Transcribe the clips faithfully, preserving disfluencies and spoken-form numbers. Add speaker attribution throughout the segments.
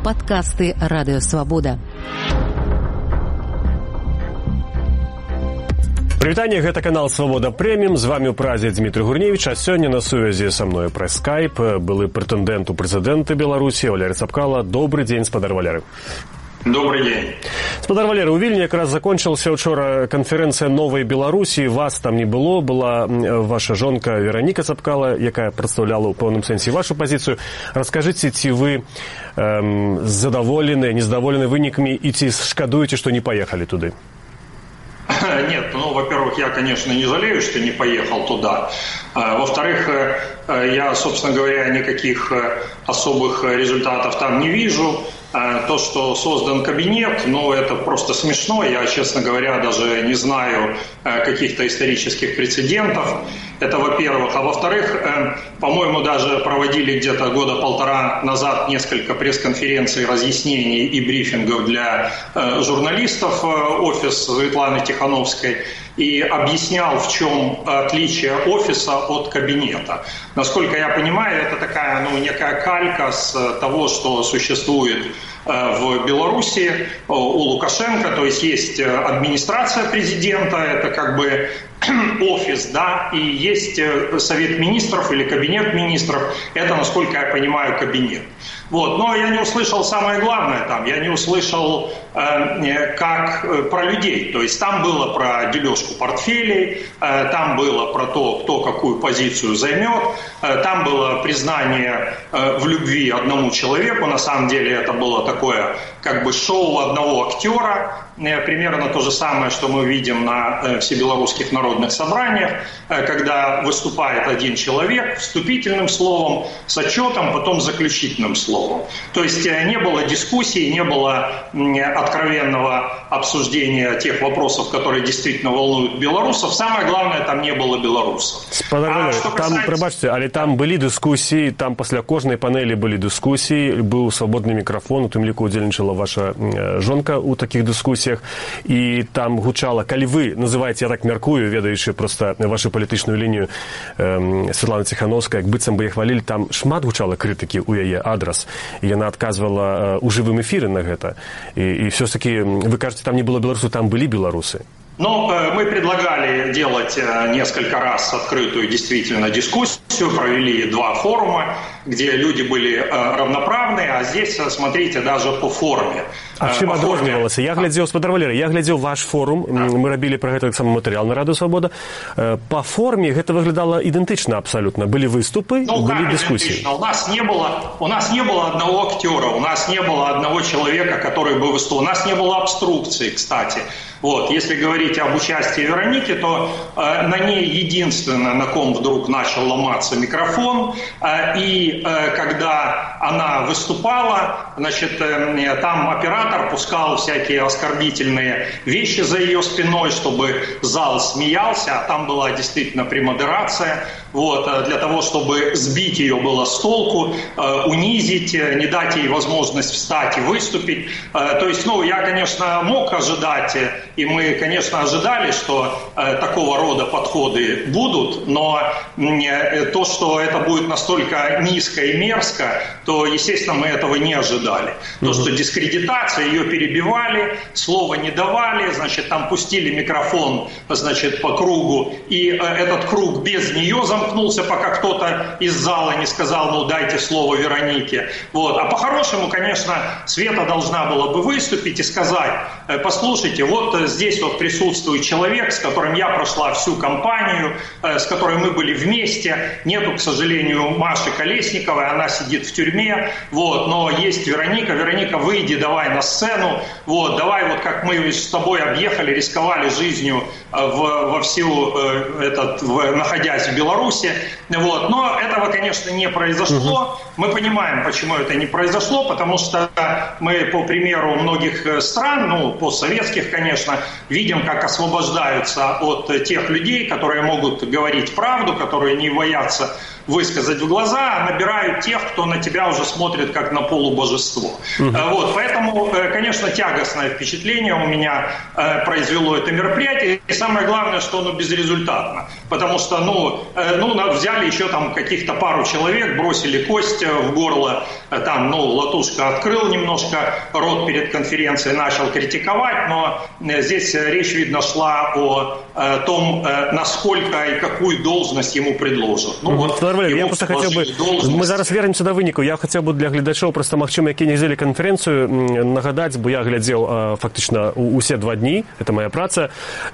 Speaker 1: Падкасты Радыё Свабода.
Speaker 2: Прывітанне, гэта канал Свабода Прэміум, з вамі ў празе Дмітрый Гурневіч, а сёння на сувязі са мною праз скайп былы прэтэндэнт у прэзідэнты Беларусі Валерый Цапкала. Добрый дзень, спадар Валеры.
Speaker 3: Добрый день.
Speaker 2: Спадар Валеры, у Вільні якраз закончылася учора канферэнцыя «Новай Беларусі». Вас там не было, была ваша жонка Вераніка Цапкала, якая прадстаўляла ў пэўным сэнсе вашу пазіцыю. Раскажыце, ці вы эм, задаволены, незадаволены вынікамі і ці шкадуеце, што не паехалі туды?
Speaker 3: Нет, ну, во-первых, я, конечно, не жалею, что не поехал туда. Во-вторых, я, собственно говоря, никаких особых результатов там не вижу. То, что создан кабинет, ну, это просто смешно. Я, честно говоря, даже не знаю каких-то исторических прецедентов. Это во-первых. А во-вторых, по-моему, даже проводили где-то года полтора назад несколько пресс-конференций, разъяснений и брифингов для журналистов офис Светланы Тихановской и объяснял, в чем отличие офиса от кабинета. Насколько я понимаю, это такая, ну, некая калька с того, что существует в Беларуси у Лукашенко, то есть есть администрация президента, это как бы офис, да, и есть совет министров или кабинет министров, это, насколько я понимаю, кабинет. Вот. Но я не услышал самое главное там, я не услышал э, как э, про людей, то есть там было про дележку портфелей, э, там было про то, кто какую позицию займет, э, там было признание э, в любви одному человеку, на самом деле это было такое как бы шоу одного актера, э, примерно то же самое, что мы видим на э, всебелорусских народных собраниях, э, когда выступает один человек вступительным словом, с отчетом, потом заключительным словом. То есть не было дискуссий, не было откровенного обсуждения тех вопросов, которые действительно волнуют белорусов. Самое главное, там не было белорусов.
Speaker 2: А касается... Там, прибачьте, але там были дискуссии, там после кожной панели были дискуссии, был свободный микрофон, у тым ліку удзельнічала ваша жонка у таких дискуссиях, и там гучала, калі вы называете, я так мяркую, ведаючы просто вашу палітычную лінію э, Светлана Тихановская, як быццам бы іх хвалілі, там шмат гучала крытыкі ў яе адрас. И она отказывала у живым эфире на это. И, и все-таки, вы кажете, там не было белорусов, там были белорусы?
Speaker 3: Ну, мы предлагали делать несколько раз открытую действительно дискуссию, провели два форума, где люди были равноправные, а здесь, смотрите, даже по форме.
Speaker 2: А чым адрознівалася? Я глядзеў, спадар Валерый, я глядзеў ваш форум, мы рабілі пра гэта таксама матэрыял на Радыё Свабода. По форме гэта выглядала ідэнтычна абсолютно. Были выступы,
Speaker 3: ну,
Speaker 2: были дискуссии.
Speaker 3: У нас не было, у нас не было одного актера, у нас не было одного человека, который бы выступал. У нас не было обструкции, кстати. Вот, если говорить об участии Вероники, то э, на ней единственное, на ком вдруг начал ломаться микрофон, э, и э, когда она выступала, значит, э, там оператор пускал всякие оскорбительные вещи за ее спиной, чтобы зал смеялся, а там была действительно премодерация, вот, для того, чтобы сбить ее было с толку, э, унизить, не дать ей возможность встать и выступить. Э, то есть, ну, я, конечно, мог ожидать, и мы, конечно, ожидали, что э, такого рода подходы будут, но э, то, что это будет настолько низко и мерзко, то, естественно, мы этого не ожидали. То, mm-hmm. что дискредитация, ее перебивали, слова не давали, значит, там пустили микрофон, значит, по кругу, и э, этот круг без нее замкнулся, пока кто-то из зала не сказал, ну, дайте слово Веронике. Вот. А по-хорошему, конечно, Света должна была бы выступить и сказать, э, послушайте, вот здесь вот присутствует человек, с которым я прошла всю кампанию, э, с которой мы были вместе. Нету, к сожалению, Маши Колесниковой, она сидит в тюрьме, вот, но есть Вероника. Вероника, выйди, давай на сцену, вот, давай вот как мы с тобой объехали, рисковали жизнью э, в, во всю, э, этот, в, находясь в Беларуси, вот. Но этого, конечно, не произошло. Мы понимаем, почему это не произошло, потому что мы, по примеру многих стран, ну, постсоветских, конечно, конечно, видим, как освобождаются от тех людей, которые могут говорить правду, которые не боятся высказать в глаза, а набирают тех, кто на тебя уже смотрит как на полубожество. Угу. Вот, поэтому, конечно, тягостное впечатление у меня произвело это мероприятие. И самое главное, что оно безрезультатно. Потому что, ну, ну взяли еще там каких-то пару человек, бросили кость в горло, там, ну, Латушка открыл немножко рот перед конференцией, начал критиковать, но здесь речь, видно, шла о том, насколько и какую должность ему предложат. Ну, вот,
Speaker 2: Валерій, я просто хотів би, ми зараз вернемося до виніку. Я хотів би для глядачів просто, магчыма, які не взяли конференцію, нагадати, бо я глядзеў фактично усе два дні, це моя праца.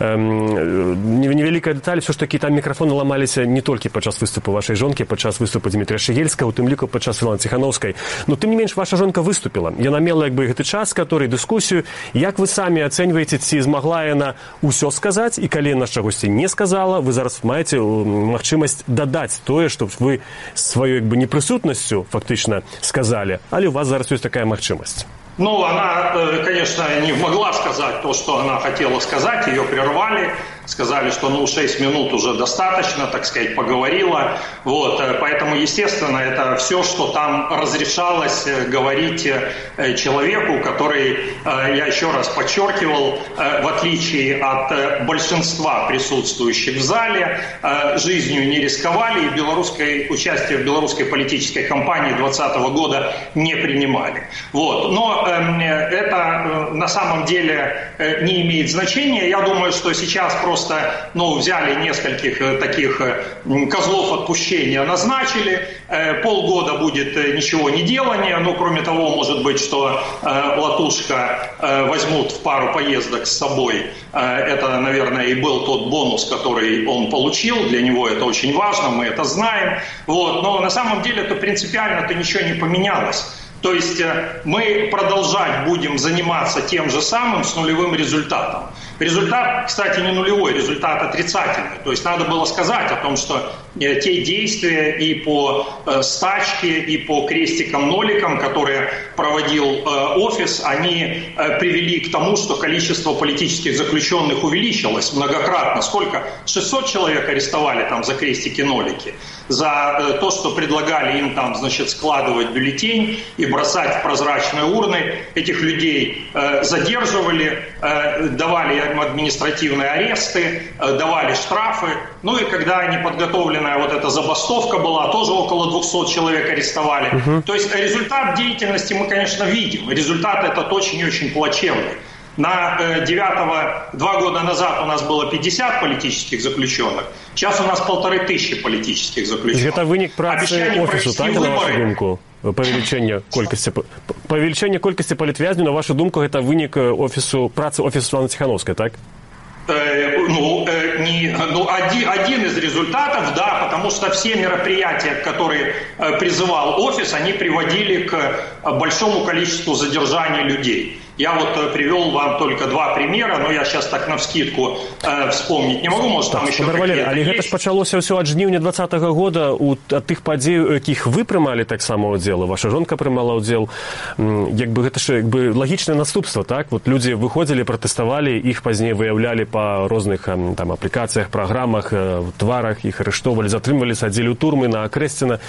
Speaker 2: Невеликая деталь, все ж таки там мікрафоны ламаліся не толькі падчас выступу вашай жонкі, падчас выступу Дмітрія Шегельскага, у тым ліку падчас Святланы Ціхановскай. Но тым не менш, ваша жонка выступила. Яна мела як бы гэты час, который дыскусію. Як вы самі ацэньваеце, ці змагла яна ўсё сказаць, і калі яна чагосьці не сказала, вы зараз маеце магчымасць дадаць тое, што вы сваёй як бы непрысутнасцю фактычна сказалі, але у вас зараз ёсць такая магчымасць.
Speaker 3: Ну, она, конечно, не могла сказать то, что она хотела сказать, ее прервали, сказали, что, ну, шесть минут уже достаточно, так сказать, поговорила, вот, поэтому, естественно, это все, что там разрешалось говорить человеку, который, я еще раз подчеркивал, в отличие от большинства присутствующих в зале, жизнью не рисковали и белорусской, участие в белорусской политической кампании двадцатого года не принимали, вот, но это на самом деле не имеет значения. Я думаю, что сейчас просто, ну, взяли нескольких таких козлов отпущения, назначили. Полгода будет ничего не делания. Ну, кроме того, может быть, что Латушка возьмут в пару поездок с собой. Это, наверное, и был тот бонус, который он получил. Для него это очень важно, мы это знаем. Вот. Но на самом деле-то принципиально-то ничего не поменялось. То есть мы продолжать будем заниматься тем же самым с нулевым результатом. Результат, кстати, не нулевой, результат отрицательный. То есть надо было сказать о том, что те действия и по стачке, и по крестикам-ноликам, которые проводил офис, они привели к тому, что количество политических заключенных увеличилось многократно. Сколько? шестьсот человек арестовали там за крестики-нолики. За то, что предлагали им там, значит, складывать бюллетень и бросать в прозрачные урны. Этих людей э, задерживали, э, давали им административные аресты, э, давали штрафы. Ну и когда неподготовленная вот эта забастовка была, тоже около двухсот человек арестовали. Uh-huh. То есть результат деятельности мы, конечно, видим. Результат этот очень и очень плачевный. На девятого, два года назад у нас было пятьдесят политических заключенных, сейчас у нас полторы тысячи политических заключенных.
Speaker 2: Это вынік працы офісу, так, на вашу думку? Павелічэнне колькасці павелічэнне колькасці палітвязню, на вашу думку, гэта вынік офісу працы офісу Святланы Ціхановскай, так?
Speaker 3: Ну, не, ну один, один из результатов, да, потому что все мероприятия, которые призывал офис, они приводили к большому количеству задержания людей. Я вот привел вам только два примера, но я сейчас так навскидку э, вспомнить не могу, может, там еще
Speaker 2: какие-то але
Speaker 3: есть.
Speaker 2: Гэта ж пачалося ўсё ад жніўня двадцатага года у ад тых падзей, якіх вы прымалі таксама ўдзел, ваша жонка прымала ўдзел. Як бы гэта ж як бы лагічнае наступства, так? Вот людзі выходзілі, пратэставалі, іх пазней выяўлялі па розных там апlikacjach, праграмах, тварах, іх арыштоўвалі, затрымвалі, садзілі ў турмы на Акрэсціна.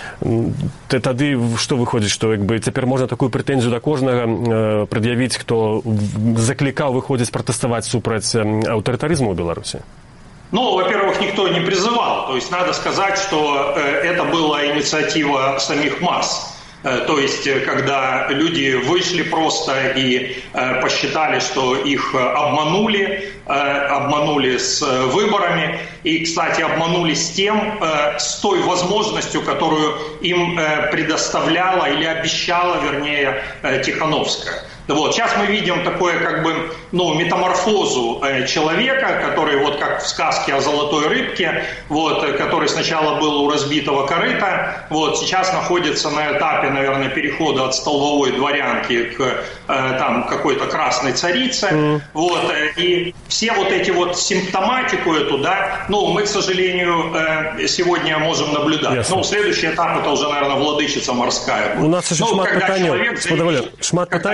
Speaker 2: Тады што выходзіць, што як бы цяпер можна такую прэтэнзію да кожнага прад'явіць, хто заклікаў выходзіць пратэставаць супраць аўтарытарызму ў Беларусі?
Speaker 3: Ну, во-первых, никто не призывал. То есть надо сказать, что это была инициатива самих масс. То есть, когда люди вышли просто и э, посчитали, что их обманули, э, обманули с выборами, и, кстати, обманули с тем, э, с той возможностью, которую им э, предоставляла или обещала, вернее, э, Тихановская. Вот. Сейчас мы видим такое, как бы, ну, метаморфозу э, человека, который, вот как в сказке о золотой рыбке, вот, который сначала был у разбитого корыта, вот, сейчас находится на этапе, наверное, перехода от столбовой дворянки к э, там, какой-то красной царице. Mm. Вот, э, и все вот эти вот симптоматику эту, да, ну, мы, к сожалению, э, сегодня можем наблюдать.
Speaker 2: Yes.
Speaker 3: Ну, следующий этап, это уже, наверное, владычица морская.
Speaker 2: У нас еще
Speaker 3: ну,
Speaker 2: шмат питаний,
Speaker 3: шмат питаний.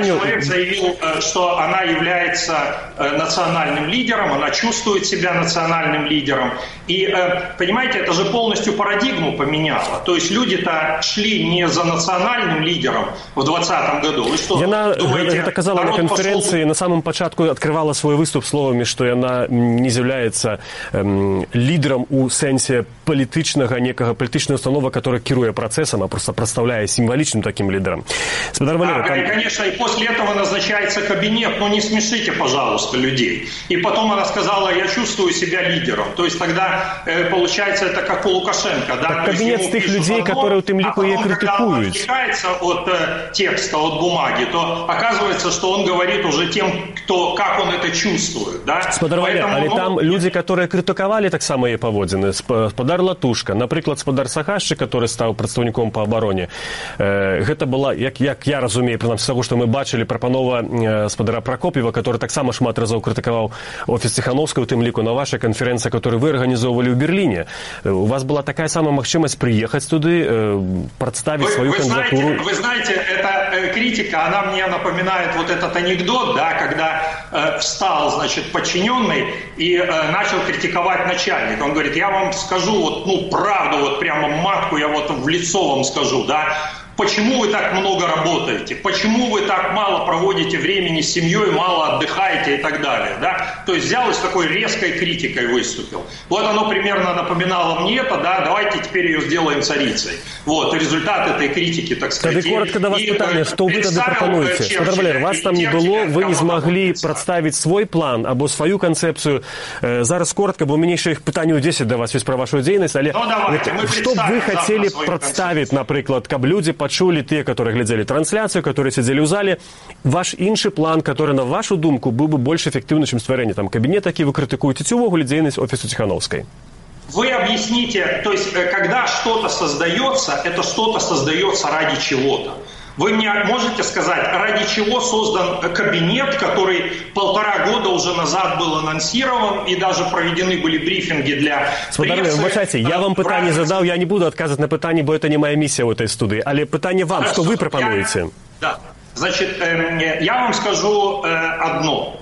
Speaker 3: заявил, что она является национальным лидером, она чувствует себя национальным лидером. И, понимаете, это же полностью парадигму поменяло. То есть люди-то шли не за национальным лидером в двадцатом году. Вы что,
Speaker 2: яна
Speaker 3: думаете,
Speaker 2: гэта казала на канферэнцыі пошел... на самом пачатку открывала свой выступ словамі, што яна не з'яўляецца эм, лідерам у сэнсе палітычнага некага палітычнага установа, который кіруе працэсам, а просто прадстаўляе сімвалічным таким лідерам.
Speaker 3: Да, Валерий, там... конечно, и после этого назначается кабинет. Ну не смешите, пожалуйста, людей. И потом она сказала, я чувствую себя лидером. То есть тогда э, получается это как у Лукашенко. Да?
Speaker 2: Так кабинет с тех людей, одно, которые у тем лику и критикуют. Когда он
Speaker 3: отвлекается от э, текста, от бумаги, то оказывается, что он говорит уже тем, кто, как он это чувствует. Да?
Speaker 2: Спадар, але ну, там люди, которые критиковали так само и поводзины. Спадар Латушка, например, спадар Сахашчык, который стал представником по обороне. Э, это была, як, як я разумею, прынамсі з таго, што мы бачылі, прапанова э, спадара Пракоп'ева, который таксама шмат разоў крытыкаваў офіс Ціханаўскай, у тым ліку на вашай канферэнцыі, которую вы арганізоўвалі ў Берліне. У вас была такая самая магчымасць приехать туды, э, представить
Speaker 3: вы,
Speaker 2: свою
Speaker 3: вы
Speaker 2: кандидатуру.
Speaker 3: Знаете, вы знаете, эта э, критика, она мне напоминает вот этот анекдот, да, когда э, встал, значит, подчиненный и э, начал критиковать начальника. Он говорит, я вам скажу вот, ну, правду, вот прямо матку я вот в лицо вам скажу, да. Почему вы так много работаете? Почему вы так мало проводите времени с семьей, мало отдыхаете и так далее? Да? То есть взял и с такой резкой критикой выступил. Вот оно примерно напоминало мне это, да, давайте теперь ее сделаем царицей. Вот, результат этой критики, так сказать.
Speaker 2: Тады коротко до вас питание, что вы тогда пропонуете? Спадар Валерий, вас там не было, вы не смогли представить свой план або свою концепцию. Зараз коротко, бо у меня еще их питание десять до вас есть про вашу деятельность, але
Speaker 3: ну, давайте,
Speaker 2: вот, что вы хотели представить, например, как люди пачулі те, которые глядзелі трансляцыю, которые сидели ў зале, ваш іншы план, который, на вашу думку, был бы больше эффективным, чем створение там кабинета, які вы критикуете, ці увогуле дзейнасць офісу Ціханаўскай?
Speaker 3: Вы объясните, то есть, когда что-то создается, это что-то создается ради чего-то. Вы мне можете сказать, ради чего создан кабинет, который полтора года уже назад был анонсирован, и даже проведены были брифинги для прессы.
Speaker 2: Вибачайте, я вам питання задав, я не буду отказывать на питання, бо это не моя миссия в этой студии. Але питання вам,
Speaker 3: Хорошо,
Speaker 2: что вы пропонуете?
Speaker 3: Я, да, значит, э, я вам скажу э, одно,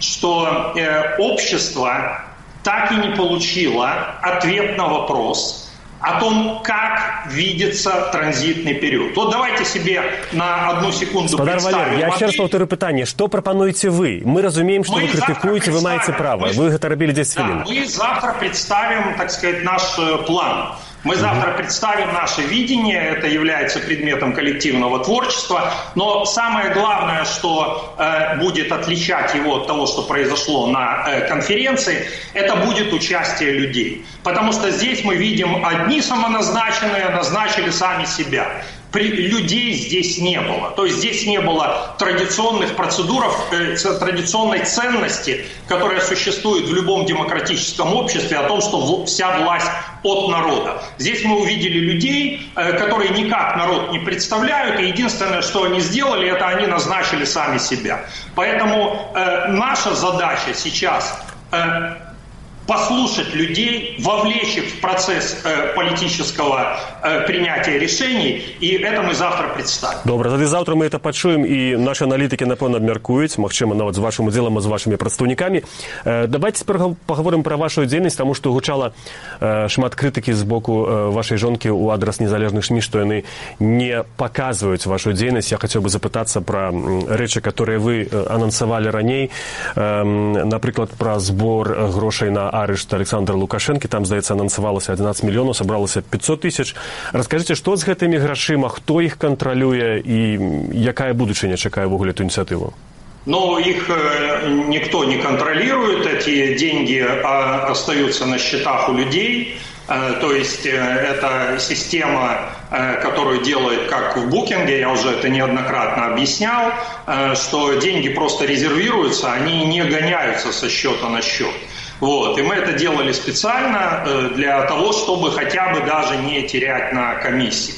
Speaker 3: что э, общество так и не получило ответ на вопрос о том, как видится транзитный период. Вот давайте себе на одну секунду
Speaker 2: Спадар
Speaker 3: представим.
Speaker 2: Валерий, я ще раз повторю питання. Что пропонуете вы? Мы разумеем, что
Speaker 3: мы
Speaker 2: вы критикуете, вы маете право.
Speaker 3: Мы,
Speaker 2: вы это робили десять
Speaker 3: да,
Speaker 2: хвилин.
Speaker 3: Мы завтра представим, так сказать, наш план. Мы завтра mm-hmm. представим наше видение, это является предметом коллективного творчества, но самое главное, что э, будет отличать его от того, что произошло на э, конференции, это будет участие людей. Потому что здесь мы видим одни самоназначенные, назначили сами себя. При, людей здесь не было. То есть здесь не было традиционных процедур, э, традиционной ценности, которая существует в любом демократическом обществе, о том, что в, вся власть от народа. Здесь мы увидели людей, э, которые никак народ не представляют, и единственное, что они сделали, это они назначили сами себя. Поэтому э, наша задача сейчас э, послушать людей, вовлечь их в процесс э, политического э, принятия решений, и это мы завтра представим.
Speaker 2: Добре, тоді завтра ми це почуємо, і наші аналітики, напевно, обміркують, можливо, навіть з вашим уділом, з вашими представниками. Е, давайте тепер поговоримо про вашу діяльність, тому що гучала е, шмат критики з боку е, вашої жонки у адрес незалежних СМІ, що вони не показують вашу діяльність. Я хотів би запитатися про речі, які ви анонсували раніше, е, наприклад, про збор грошей на арешт Александра Лукашенки, там, здаецца, анансавалася одиннадцать мільёнаў, сабралася пятьсот тысяч. Раскажыце, што з гэтымі грашыма, хто іх кантралюе і якая будучыня чакае ввогуле эту ініцыятыву?
Speaker 3: Но их э, никто не контролирует, эти деньги э, остаются на счетах у людей. Э, то есть э, это система, э, которую делает как в букинге, я уже это неоднократно объяснял, э, что деньги просто резервируются, они не гоняются со счета на счет. Вот. И мы это делали специально для того, чтобы хотя бы даже не терять на комиссии.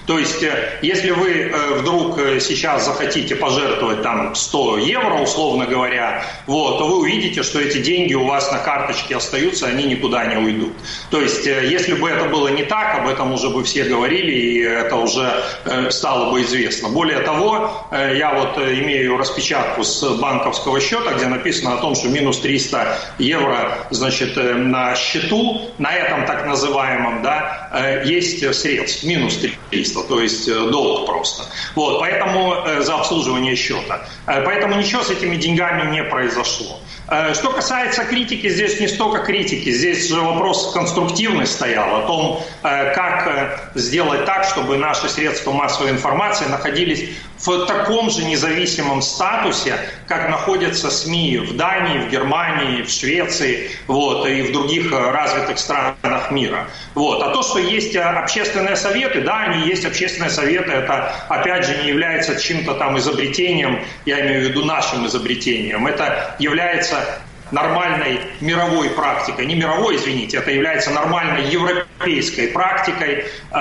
Speaker 3: То есть, если вы вдруг сейчас захотите пожертвовать там сто евро, условно говоря, вот, то вы увидите, что эти деньги у вас на карточке остаются, они никуда не уйдут. То есть, если бы это было не так, об этом уже бы все говорили, и это уже стало бы известно. Более того, я вот имею распечатку с банковского счета, где написано о том, что минус триста евро, значит, на счету, на этом так называемом, да, есть средств, минус триста, то есть долг просто. Вот, поэтому за обслуживание счета. Поэтому ничего с этими деньгами не произошло. Что касается критики, здесь не столько критики, здесь же вопрос конструктивный стоял, о том, как сделать так, чтобы наши средства массовой информации находились в таком же независимом статусе, как находятся СМИ в Дании, в Германии, в Швеции, вот, и в других развитых странах мира. Вот. А то, что есть общественные советы, да, они есть общественные советы, это, опять же, не является чьим-то там изобретением, я имею в виду нашим изобретением, это является нормальной мировой практикой, не мировой, извините, это является нормальной европейской практикой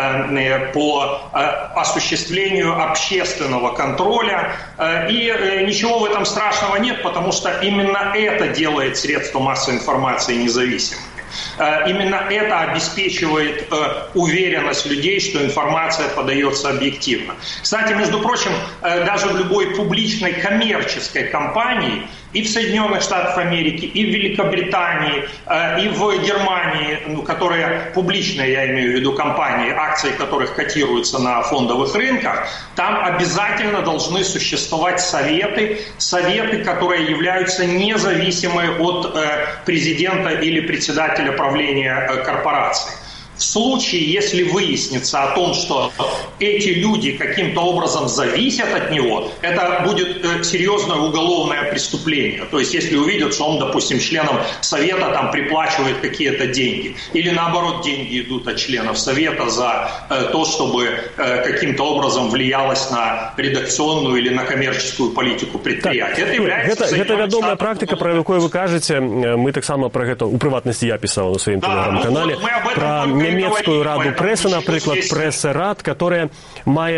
Speaker 3: э, по э, осуществлению общественного контроля. Э, и э, ничего в этом страшного нет, потому что именно это делает средства массовой информации независимыми. Именно это обеспечивает уверенность людей, что информация подается объективно. Кстати, между прочим, даже в любой публичной коммерческой компании и в Соединенных Штатах Америки, и в Великобритании, и в Германии, ну, которые публичные, я имею в виду компании, акции которых котируются на фондовых рынках, там обязательно должны существовать советы, советы, которые являются независимы от президента или председателя правления корпорации. В случае, если выяснится о том, что эти люди каким-то образом зависят от него, это будет серьезное уголовное преступление. То есть, если увидят, что он, допустим, членам совета там приплачивает какие-то деньги, или наоборот, деньги идут от членов совета за то, чтобы каким-то образом влиялось на редакционную или на коммерческую политику предприятия. Это является...
Speaker 2: Гэта, гэта вядомая практика, про якую вы кажете. Мы так само про гэта, у прыватнасці я писал на своем да, телеграм-канале, ну, вот про нямецкую раду прэсы, напрыклад, прэсы-рад, которая мае...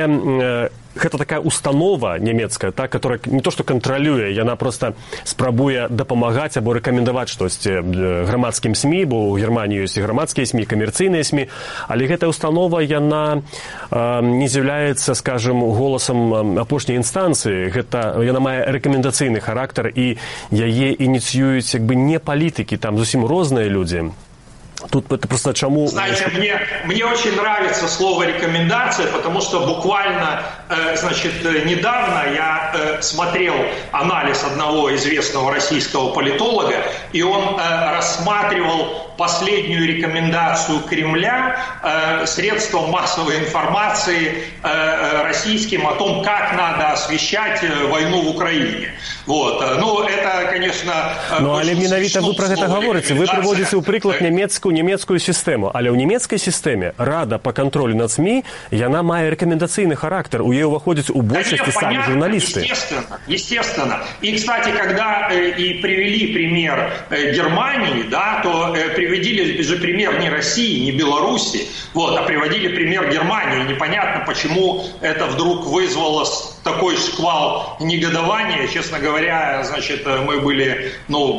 Speaker 2: Гэта такая установа нямецкая, так, которая не то што кантралюе, яна просто спрабуе дапамагаць або рэкамендаваць штосьці грамадскім СМІ, бо ў Германіі ёсць і грамадскія СМІ, камерцыйныя СМІ, але гэтая установа, яна э, не з'яўляецца, скажем, голасам апошняй інстанцыі, гэта, яна мае рэкамендацыйны характар, і яе ініцыююць як бы не палітыкі, там зусім розныя людзі. Тут это просто чему...
Speaker 3: Знаете, мне, мне очень нравится слово «рекомендация», потому что буквально, э, значит, недавно я э, смотрел анализ одного известного российского политолога, и он э, рассматривал последнюю рекомендацию Кремля э, средствам массовой информации э, российским о том, как надо освещать войну в Украине. Вот. Ну, это, конечно...
Speaker 2: Ну, але менавіта вы про гэта говорите. Вы приводите у приклад нямецкую, нямецкую систему. Але ў нямецкай системе Рада по контролю над СМИ, яна мае рекомендацыйны характер. У яе ўваходзяць у большасці сами журналисты.
Speaker 3: Естественно, естественно. И, кстати, когда э, и привели пример э, Германии, да, то э, приводили же пример не России, не Беларуси, вот, а приводили пример Германии. Непонятно, почему это вдруг вызвало такой шквал негодования. Честно говоря, значит, мы были,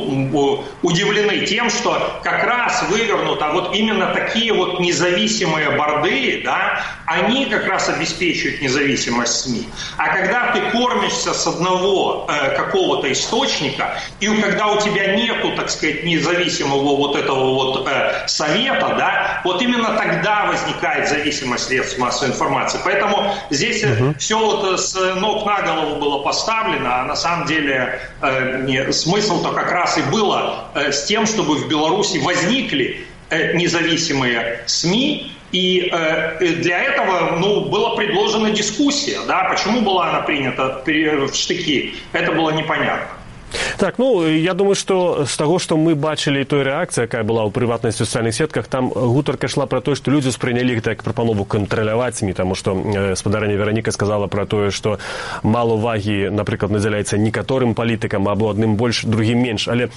Speaker 3: ну, удивлены тем, что как раз вывернуто вот именно такие вот независимые борды, да, они как раз обеспечивают независимость СМИ. А когда ты кормишься с одного э, какого-то источника, и когда у тебя нету, так сказать, независимого вот этого вот э, совета, да, вот именно тогда возникает зависимость средств массовой информации. Поэтому здесь угу. все вот с ног на голову было поставлено, а на самом деле э, не, смысл-то как раз и было э, с тем, чтобы в Беларуси возникли э, независимые СМИ, и э, для этого, ну, была предложена дискуссия, да, почему была она принята в штыки, это было непонятно.
Speaker 2: Так, ну, я думаю, что с того, что мы бачили той реакции, якая была у прыватнасці ў сацыяльных сетках, там гутарка шла про то, что люди успрынялі гэта як прапанову кантраляваць СМИ, тому что э, спадарыня Вераніка сказала про то, что мало увагі, напрыклад, надзяляецца некаторым палітыкам, або адным больш, другім менш. Але э,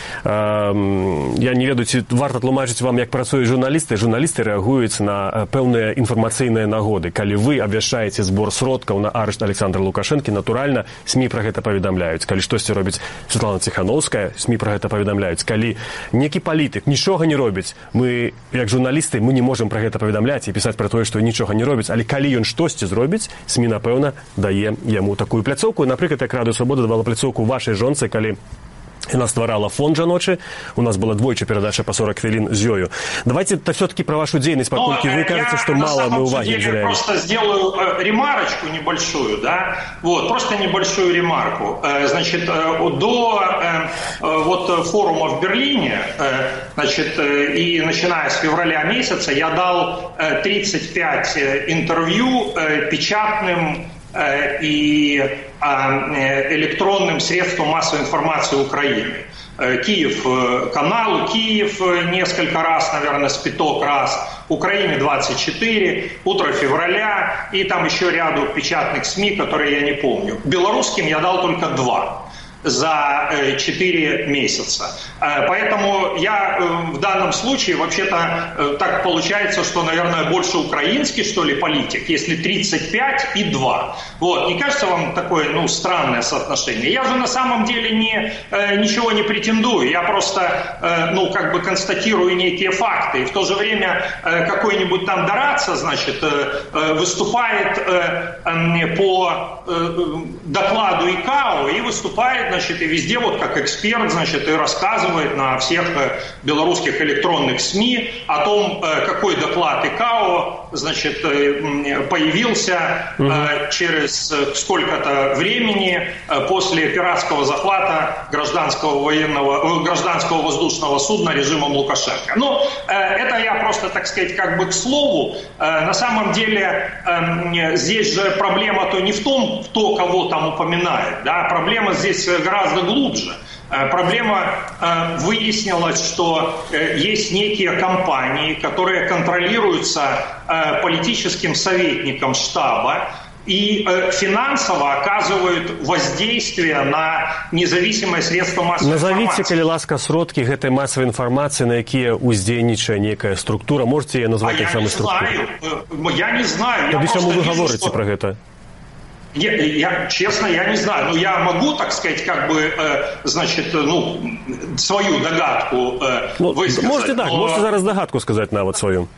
Speaker 2: я не ведаю, ці варта тлумачыць вам, як працуюць журналісты. Журналісты рэагуюць на пэўныя інфармацыйныя нагоды. Калі вы абвяшчаеце збор сродкаў на арышт Александра Лукашэнкі, натуральна, СМИ про гэта паведамляюць. Калі штосьці робіць Светлана Ціхановская, СМИ про гэта паведамляюць. Калі некі палітык нічога не робіць, мы, як журналісты, мы не можем про гэта паведамляць і пісаць про тое, што нічога не робіць, але калі ён штосьці зробіць, СМИ, напэўна, дае яму такую пляцоўку. Напрыклад, як Радыё Свабода давала пляцоўку вашай жонцы, калі яна стварала фонд жаночы. У нас была двойчы перадача по сорок хвілін з ёю. Давайте то все-таки про вашу деятельность, паколькі вы кажете, что мало мы уваги уделяем.
Speaker 3: Я просто сделаю э, ремарочку небольшую, да, вот, просто небольшую ремарку. Э, значит, э, до э, э, вот форума в Берлине, э, значит, э, и начиная с февраля месяца я дал э, тридцать пять интервью э, печатным э, и электронным средствам массовой информации Украины. Киев каналу, Киев несколько раз, наверное, спиток раз, Украине двадцать четыре, Утро февраля и там еще ряду печатных СМИ, которые я не помню. Белорусским я дал только два за четыре месяца. Поэтому я в данном случае, вообще-то, так получается, что, наверное, больше украинский, что ли, политик, если тридцать пять и два. Вот. Не кажется вам такое, ну, странное соотношение? Я же на самом деле не, ничего не претендую. Я просто, ну, как бы констатирую некие факты. И в то же время какой-нибудь там Дораться, значит, выступает по докладу ИКАО и выступает, значит, и везде вот как эксперт, значит, и рассказывает на всех белорусских электронных СМИ о том, какой доклад ИКАО, значит, появился угу. через сколько-то времени после пиратского захвата гражданского военного, гражданского воздушного судна режимом Лукашенко. Ну, это я просто, так сказать, как бы к слову. На самом деле здесь же проблема-то не в том, кто кого там упоминает, да, проблема здесь гораздо глубже. Проблема э, выяснилась, что э, есть некие компании, которые контролируются э, политическим советником штаба и э, финансово оказывают воздействие на независимые средства массовой
Speaker 2: Назовите,
Speaker 3: информации.
Speaker 2: коли ласка, сродки гэтай массовой информации, на якія уздзейнічае некая структура. Можете ее назвать так самой структурой?
Speaker 3: Я не знаю.
Speaker 2: Тогда чему вы говорите что... про это?
Speaker 3: Я, я, честно, я не знаю. Но я могу, так сказать, как бы, э, значит, ну, свою догадку э,
Speaker 2: ну,
Speaker 3: высказать.
Speaker 2: Можете так,
Speaker 3: но...
Speaker 2: можете зараз догадку сказать на вот свою.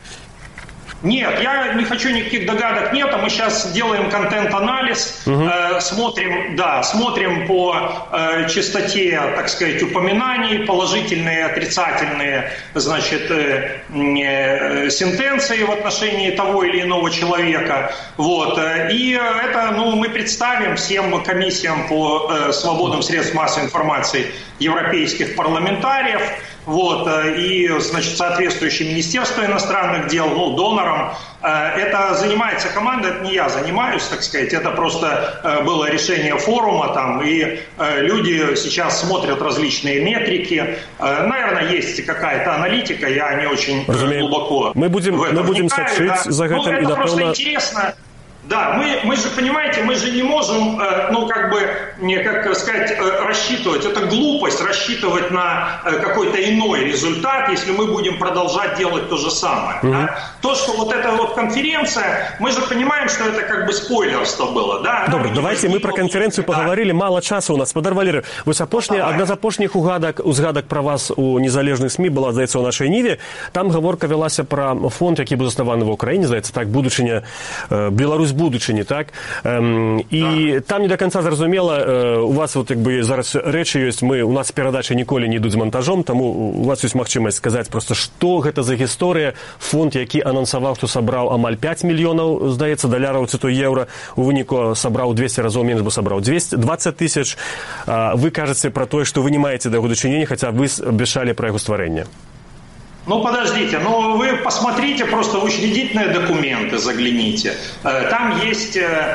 Speaker 3: Нет, я не хочу никаких догадок, нет. Мы сейчас делаем контент-анализ, угу. э, смотрим, да, смотрим по э, частоте, так сказать, упоминаний, положительные, отрицательные, значит, э, э, сентенции в отношении того или иного человека. Вот. И это, ну, мы представим всем комиссиям по э, свободным средствам массовой информации европейских парламентариев. Вот, и, значит, соответствующее Министерство иностранных дел, ну, донором. Это занимается команда, это не я занимаюсь, так сказать, это просто было решение форума, там, и люди сейчас смотрят различные метрики. Наверное, есть какая-то аналитика, я не очень Разумею. глубоко
Speaker 2: мы будем, в этом мы будем сочить да. за
Speaker 3: ну,
Speaker 2: этим.
Speaker 3: Это
Speaker 2: и
Speaker 3: просто
Speaker 2: напевно...
Speaker 3: интересно. Да, мы, мы же, понимаете, мы же не можем, ну, как бы, как сказать, рассчитывать, это глупость рассчитывать на какой-то иной результат, если мы будем продолжать делать то же самое. Mm-hmm. Да? То, что вот эта вот конференция, мы же понимаем, что это как бы спойлерство было, да?
Speaker 2: Добре, давайте мы про конференцию да. поговорили, мало часу у нас. Спадар Валерий, вось апошняя, одна з апошніх угадак, узгадак про вас у незалежных СМИ была, здаецца, у нашай Ніве. Там гаворка велася про фонд, який був заснаваны в Украине, здаецца, так, будучыня, Беларусь будучыні, так? Эм, і так. Там не до конца зразумела, э, у вас вот, як бы, зараз рэчы ёсць, мы, у нас перадачы ніколі не ідуць з монтажом, таму у вас ёсць магчымасць сказаць просто, што гэта за гісторыя, фонд, які анансаваў, што сабраў амаль пяць мільёнаў, здаецца, даляраў ці то еўра, у выніку сабраў двесце разоў менш, бо сабраў двадцать тысяч. Вы кажаце пра тое, што вы не маеце да яго дачынення, хаця вы абвяшчалі пра яго стварэнне.
Speaker 3: Ну, подождите, ну вы посмотрите просто в учредительные документы, загляните. Там есть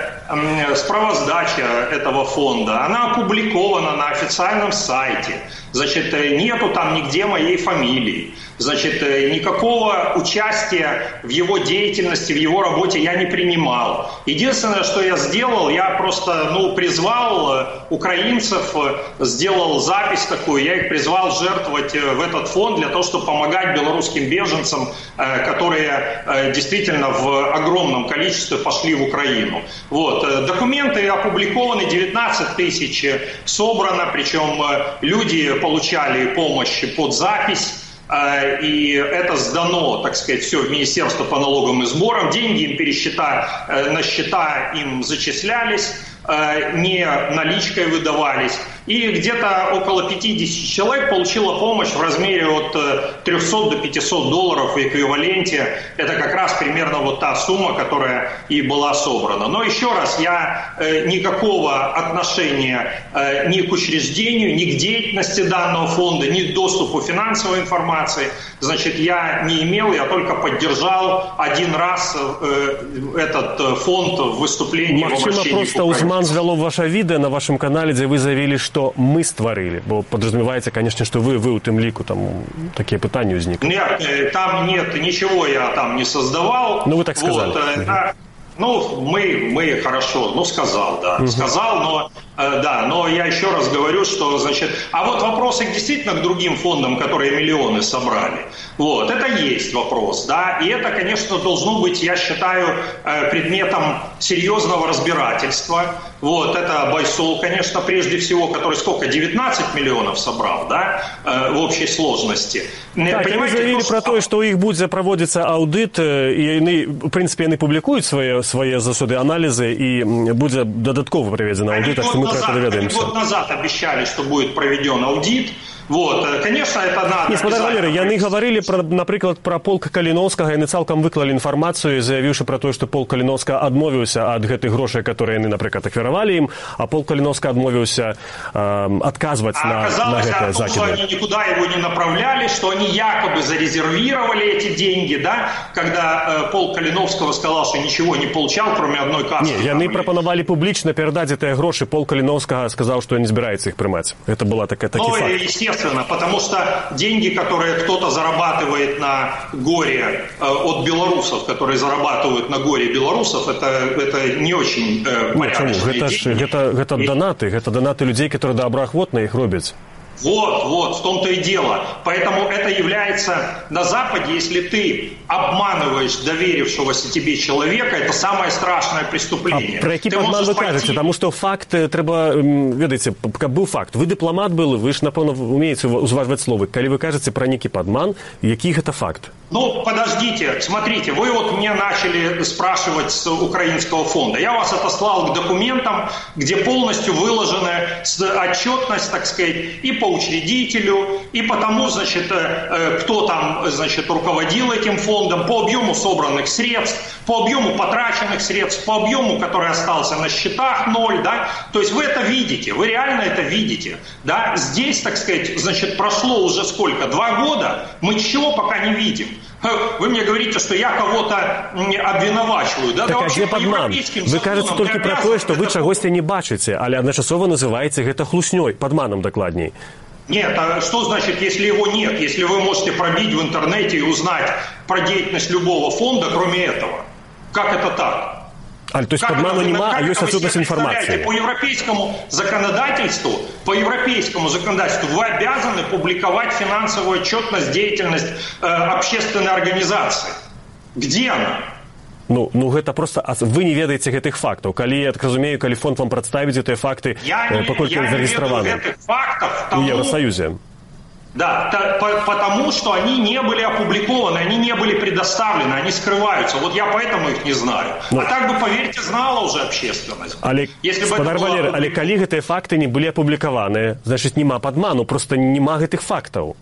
Speaker 3: справоздача этого фонда, она опубликована на официальном сайте. Значит, нету там нигде моей фамилии. Значит, никакого участия в его деятельности, в его работе я не принимал. Единственное, что я сделал, я просто ну, призвал украинцев, сделал запись такую, я их призвал жертвовать в этот фонд для того, чтобы помогать белорусским беженцам, которые действительно в огромном количестве пошли в Украину. Вот. Документы опубликованы, девятнадцать тысяч собрано, причем люди получали помощь под запись. И это сдано, так сказать, все в Министерство по налогам и сборам. Деньги им пересчета, на счета им зачислялись, не наличкой выдавались. И где-то около пятьдесят человек получило помощь в размере от трехсот до пятисот долларов в эквиваленте. Это как раз примерно вот та сумма, которая и была собрана. Но еще раз, я никакого отношения ни к учреждению, ни к деятельности данного фонда, ни к доступу финансовой информации, значит, я не имел, я только поддержал один раз этот фонд в выступлении.
Speaker 2: Максима просто Узман звяло ваше відео на вашем канале, где вы заявили, что мы створили, бо подразумевается, конечно, что вы, вы у тем лику, там такие питания возникли.
Speaker 3: Нет, там нет, ничего я там не создавал.
Speaker 2: Ну, вы так сказали.
Speaker 3: Вот, угу. да, ну, мы, мы хорошо, ну, сказал, да, угу. сказал, но, э, да, но я еще раз говорю, что, значит, а вот вопросы действительно к другим фондам, которые миллионы собрали, вот, это есть вопрос, да, и это, конечно, должно быть, я считаю, э, предметом серьезного разбирательства. Вот, это Байсол, конечно, прежде всего, который сколько, девятнадцать миллионов собрал, да, э, в общей сложности.
Speaker 2: Так, они заявили про то, что их будет проводиться аудит, и они, в принципе, они публикуют свои, свои засуды, анализы, и будет додатково проведен аудит, так что мы про это доведаемся.
Speaker 3: Они год назад обещали, что будет проведен аудит. Вот, конечно, это надо.
Speaker 2: Ні, смотри, Валерий, яны говорили, про, наприклад, про полк Каліновскага, яны цалкам выклали інфармацыю, заявіўшы про то, што полк Каліновскага адмовіўся ад гэтых грошай, которые яны, напрыклад, ахвяравалі ім, а полк Каліновскага адмовіўся э, адказваць
Speaker 3: а
Speaker 2: на, на гэтыя закиды.
Speaker 3: Что они никуда его не направляли, что они якобы зарезервировали эти деньги, да, когда э, полк Каліновскага сказал, что ничего не получал, кроме одной кассы.
Speaker 2: Не, яны прапанавалі публічна перадаць гэтыя грошы, полк Каліновскага сказаў, што не збіраецца іх прымаць. Это была такая, такі
Speaker 3: ну,
Speaker 2: факт.
Speaker 3: Потому что деньги, которые кто-то зарабатывает на горе э, от белорусов, которые зарабатывают на горе белорусов, это, это не очень э, порядочные
Speaker 2: Нет,
Speaker 3: деньги.
Speaker 2: Это, это донаты, это донаты людей, которые доброахвотно их робят.
Speaker 3: Вот, вот, в том-то и дело. Поэтому это является на Западе, если ты обманываешь доверившегося тебе человека, это самое страшное преступление.
Speaker 2: А про який обман ви кажете? Тому що факт треба, видите, каб був факт. Ви дипломат були, ви ж, напевно, вмієте узважувати слово. Коли ви кажете про некий подман, який це факт?
Speaker 3: Ну, подождите, смотрите, вы вот мне начали спрашивать с украинского фонда. Я вас отослал к документам, где полностью выложена отчетность, так сказать, и по учредителю, и по тому, значит, кто там, значит, руководил этим фондом, по объему собранных средств, по объему потраченных средств, по объему, который остался на счетах, ноль, да. То есть вы это видите, вы реально это видите, да. Здесь, так сказать, значит, прошло уже сколько? Два года, мы чего пока не видим. Вы мне говорите, что я кого-то обвинувачиваю. Да,
Speaker 2: так,
Speaker 3: да
Speaker 2: а где подман? Вы кажется только про то, что вы чагосьці не бачите, але адначасова называете гэта хлуснёй, подманом докладней.
Speaker 3: Нет, а что значит, если его нет? Если вы можете пробить в интернете и узнать про деятельность любого фонда, кроме этого. Как это так?
Speaker 2: А, то есть подману нема, а есть отсутность информации.
Speaker 3: По европейскому законодательству, по европейскому законодательству вы обязаны публиковать финансовую отчетность, деятельность э, общественной организации. Где она?
Speaker 2: Ну, ну гэта просто вы не ведаеце гэтых фактаў. Калі, я так разумею, калі фонд вам прадставіць гэтыя факты, паколькі ён зарэгістраваны
Speaker 3: у
Speaker 2: Евросоюзе.
Speaker 3: Да, та, по, потому что они не были опубликованы, они не были предоставлены, они скрываются. Вот я поэтому их не знаю. Ну, а так бы, поверьте, знала уже общественность.
Speaker 2: Але, спадар Валерий, але калі гэтыя факты не былі апублікаваныя, значит, нема падману, просто нема гэтых фактаў.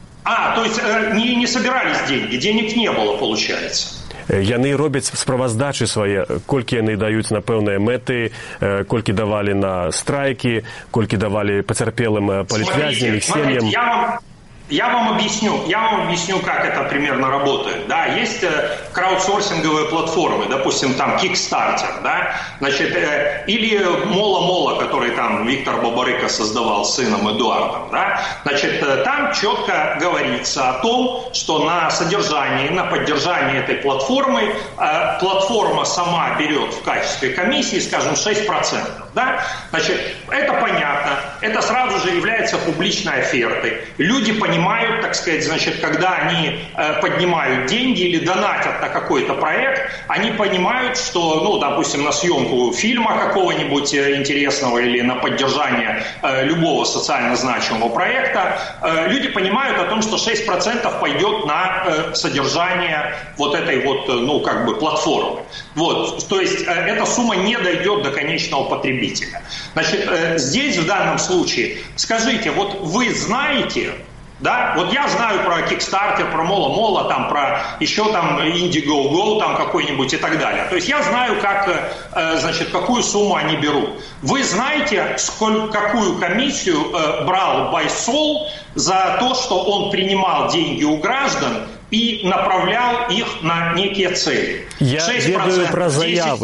Speaker 3: А, то есть э, не, не собирались деньги, денег не было, получается.
Speaker 2: Яны робяць справаздачы свае, колькі яны даюць на пэўныя мэты, колькі давалі на страйкі, колькі давалі пацярпелым палітвязням, іх сем'ям.
Speaker 3: Я вам, Я вам объясню, я вам объясню, как это примерно работает. Да, есть э, краудсорсинговые платформы, допустим, там Kickstarter, да, значит, э, или Мола-Мола, который там Виктор Бабарыка создавал с сыном Эдуардом, да, значит, э, там четко говорится о том, что на содержании, на поддержании этой платформы э, платформа сама берет в качестве комиссии, скажем, шесть процентов, да, значит, это понятно, это сразу же является публичной офертой. Люди понимают, Понимают, так сказать, значит, когда они э, поднимают деньги или донатят на какой-то проект, они понимают, что, ну, допустим, на съемку фильма какого-нибудь интересного или на поддержание э, любого социально значимого проекта, э, люди понимают о том, что шесть процентов пойдет на э, содержание вот этой вот, ну, как бы платформы. Вот, то есть э, эта сумма не дойдет до конечного потребителя. Значит, э, здесь в данном случае, скажите, вот вы знаете... Да, вот я знаю про Kickstarter, про Мола-Мола, там, про еще там Indiegogo там какой-нибудь и так далее. То есть я знаю, как, э, значит, какую сумму они берут. Вы знаете, сколь, какую комиссию э, брал Байсол за то, что он принимал деньги у граждан и направлял их на некие цели.
Speaker 2: Я ведаю про заявы.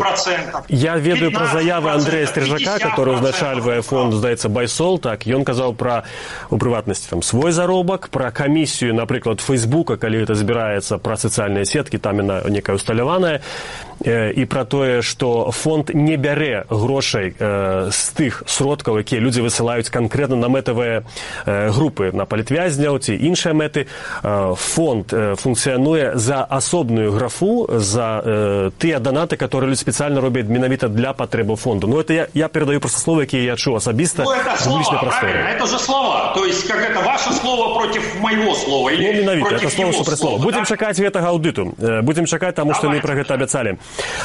Speaker 2: Я ведаю про заявы Андрея Стрижака, который узначальвае фонд, здаецца, Байсол, так, ён казаў пра, у прыватнасці, там, свой заробак, пра камісію, напрыклад, Фейсбука, калі гэта збіраецца, пра сацыяльныя сеткі, там яна некая усталяваная, і пра тое, што фонд не бярэ грошай э, з тых сродкаў, якія людзі высылаюць канкрэтна на мэтавыя э, групы, на палітвязняў ці іншыя мэты. Э, фонд э, функцыянуе за асобную графу, за э, тыя донаты, которые люди специально робят менавіта для патрэбаў фонду. Ну, это я, я передаю просто слова, якія я чуў асабіста.
Speaker 3: Ну, это слова, правильно, это же слова. То есть, как это ваше слово против моего слова или ну, менавіта,
Speaker 2: против
Speaker 3: это его слова.
Speaker 2: Будем да? чакаць гэтага аўдыту. Будем чакаць, таму што мы пра гэта абяцалі.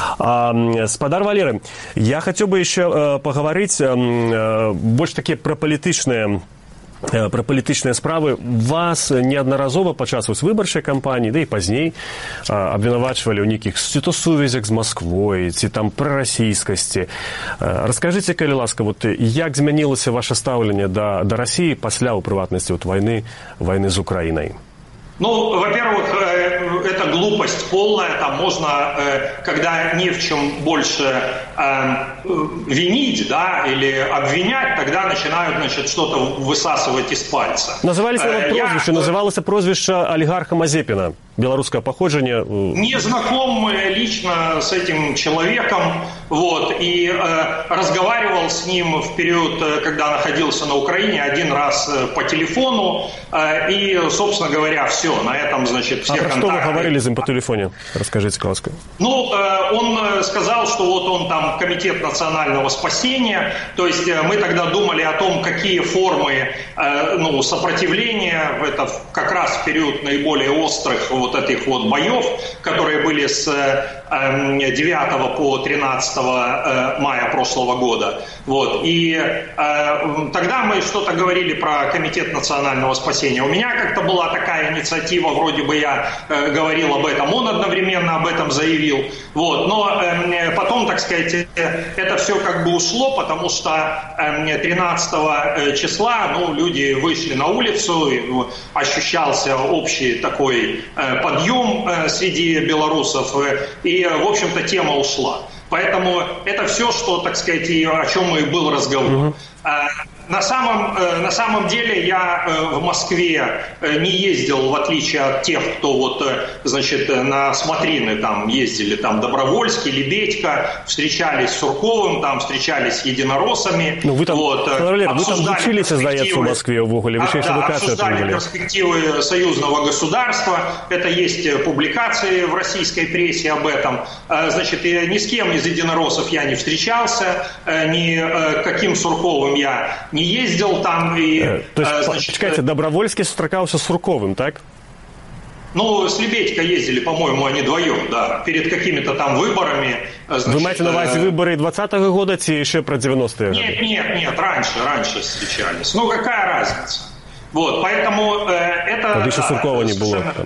Speaker 2: Спадар Валеры, я хотел бы еще поговорить больше такие про политичные про палітычныя справы. Вас неаднаразова падчас выбарчай кампаніі, да і пазней абвінавачвалі ў нейкіх ці то сувязях з Масквой, ці там прарасійскасці. Раскажыце, калі ласка, вот як змянілася ваше стаўленне да, да Расіі пасля, у прыватнасці, от вайны, вайны з Украінай?
Speaker 3: Ну, во-первых, это глупость полная, там можно, когда не в чем больше винить, да, или обвинять, тогда начинают, значит, что-то высасывать из пальца.
Speaker 2: Назывались его прозвище, Я... называлось прозвище олигарха Мазепина, белорусское походжение.
Speaker 3: Не знаком лично с этим человеком, вот, и э, разговаривал с ним в период, когда находился на Украине, один раз по телефону, э, и, собственно говоря, все. На этом, значит, все
Speaker 2: а
Speaker 3: контакты.
Speaker 2: А что вы говорили с ним по телефону? Расскажите, ласка.
Speaker 3: Ну, он сказал, что вот он там комитет национального спасения, то есть мы тогда думали о том, какие формы, ну, сопротивления, это как раз в период наиболее острых вот этих вот боев, которые были с девятого по тринадцатое мая прошлого года. Вот. И тогда мы что-то говорили про комитет национального спасения. У меня как-то была такая инициатива, вроде бы я э, говорил об этом, он одновременно об этом заявил. Вот. Но э, потом, так сказать, э, это все как бы ушло, потому что э, тринадцатого числа ну, люди вышли на улицу, и, ну, ощущался общий такой э, подъем э, среди белорусов, э, и, в общем-то, тема ушла. Поэтому это все, что, так сказать, и о чем и был разговор. Uh-huh. На самом, на самом деле я в Москве не ездил, в отличие от тех, кто вот, значит, на смотрины там ездили, там Добровольский, Лебедько, встречались с Сурковым, там встречались с единороссами.
Speaker 2: Ну, вы там,
Speaker 3: вот,
Speaker 2: Валерий, вы там учились, сдается, в Москве в Уголе, вы еще
Speaker 3: да,
Speaker 2: эдукацию
Speaker 3: обсуждали перспективы союзного государства, это есть публикации в российской прессе об этом. Значит, ни с кем из единороссов я не встречался, ни каким Сурковым я не ездил там и...
Speaker 2: Э, то есть, значит, чекайте, Добровольский сустракался с Сурковым, так?
Speaker 3: Ну, с Лебедько ездили, по-моему, они вдвоем, да, перед какими-то там выборами. Значит,
Speaker 2: вы маете на увазі выборы двадцатого года чи еще про девяностые годы?
Speaker 3: Нет, нет, нет, раньше, раньше встречались. Ну, какая разница? Вот, поэтому э, это...
Speaker 2: Тогда еще да, Суркова не было там.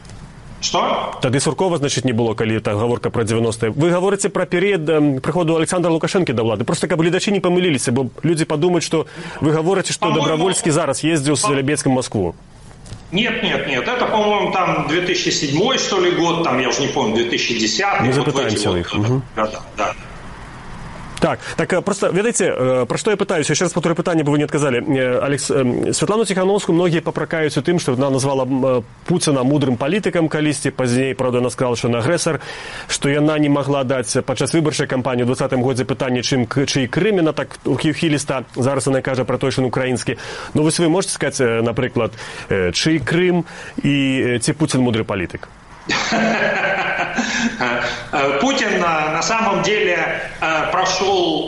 Speaker 3: Что?
Speaker 2: Тады Суркова, значит, не было, калі так гаворка про девяностые. Вы говорите про период э, приходу Александра Лукашенко до влады. Просто каб гледачи не помылились, бо люди подумают, что вы говорите, что Добровольский зараз ездил с Лебедским в Москву.
Speaker 3: Нет, нет, нет. Это, по-моему, там две тысячи седьмой, что ли, год, там, я уже не помню, две тысячи десятый.
Speaker 2: Мы запытаемся
Speaker 3: вот
Speaker 2: их. Угу.
Speaker 3: Да, да.
Speaker 2: Так, так просто, ведаеце, пра што я пытаюсь, яшчэ раз паўторю пытанне, бо вы не адказалі. Алекс, Святлану Ціхановскую многія папракаюць у тым, што яна назвала Пуціна мудрым палітыкам калісьці, пазней, правда, яна сказала, што ён агрэсар, што яна не магла даць падчас выбарчай кампаніі ў двадцатым годзе пытанне, чым чый Крым, яна так ухіліста, зараз яна кажа пра той, што ён украінскі. Ну, вось вы можете сказаць, напрыклад, чый Крым і ці Пуцін мудры палітык?
Speaker 3: Путин на самом деле прошел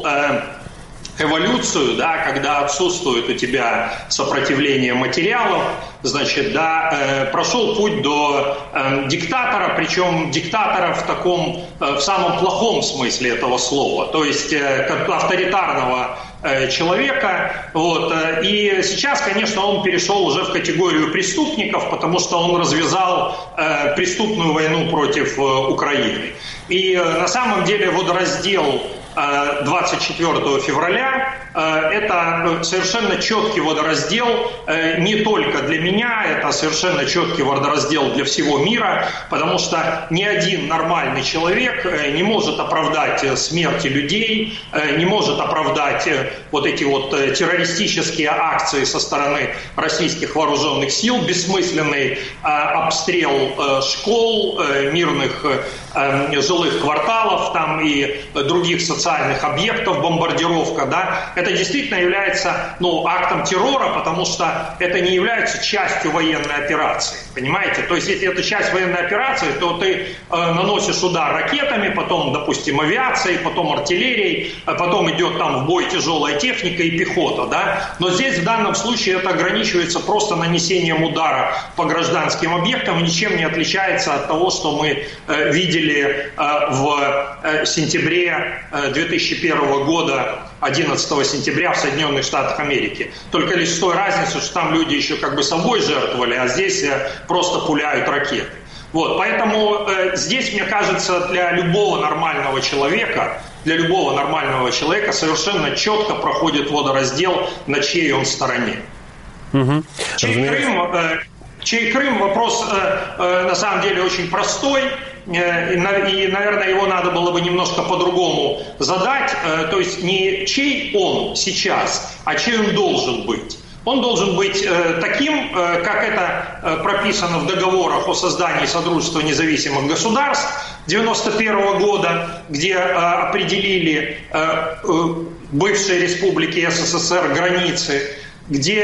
Speaker 3: эволюцию, да, когда отсутствует у тебя сопротивление материалов, значит, да, прошел путь до диктатора, причем диктатора в таком, в самом плохом смысле этого слова, то есть авторитарного человека. Вот. И сейчас, конечно, он перешел уже в категорию преступников, потому что он развязал э, преступную войну против э, Украины. И э, на самом деле водораздел э, двадцать четвёртого февраля э, это совершенно четкий водораздел э, не только для меня, это совершенно четкий водораздел для всего мира, потому что ни один нормальный человек э, не может оправдать смерти людей, э, не может оправдать э, вот эти вот террористические акции со стороны российских вооруженных сил, бессмысленный э, обстрел э, школ, э, мирных э, жилых кварталов там, и других социальных объектов, бомбардировка, да, это действительно является, ну, актом террора, потому что это не является частью военной операции, понимаете? То есть, если это часть военной операции, то ты э, наносишь удар ракетами, потом, допустим, авиацией, потом артиллерией, потом идет там в бой тяжелая техника и пехота, да? Но здесь в данном случае это ограничивается просто нанесением удара по гражданским объектам и ничем не отличается от того, что мы э, видели э, в э, сентябре э, две тысячи первого года, одиннадцатого сентября в Соединенных Штатах Америки. Только лишь с той разницей, что там люди еще как бы собой жертвовали, а здесь э, просто пуляют ракеты. Вот, поэтому э, здесь, мне кажется, для любого нормального человека, для любого нормального человека совершенно четко проходит водораздел, на чьей он стороне.
Speaker 2: Угу.
Speaker 3: Чей Крым, э, чей Крым, вопрос э, э, на самом деле очень простой. Э, и, и, наверное, его надо было бы немножко по-другому задать. Э, то есть не чей он сейчас, а чей он должен быть. Он должен быть э, таким, э, как это э, прописано в договорах о создании Содружества независимых государств девяносто первого года, где э, определили э, э, бывшие республики СССР границы, где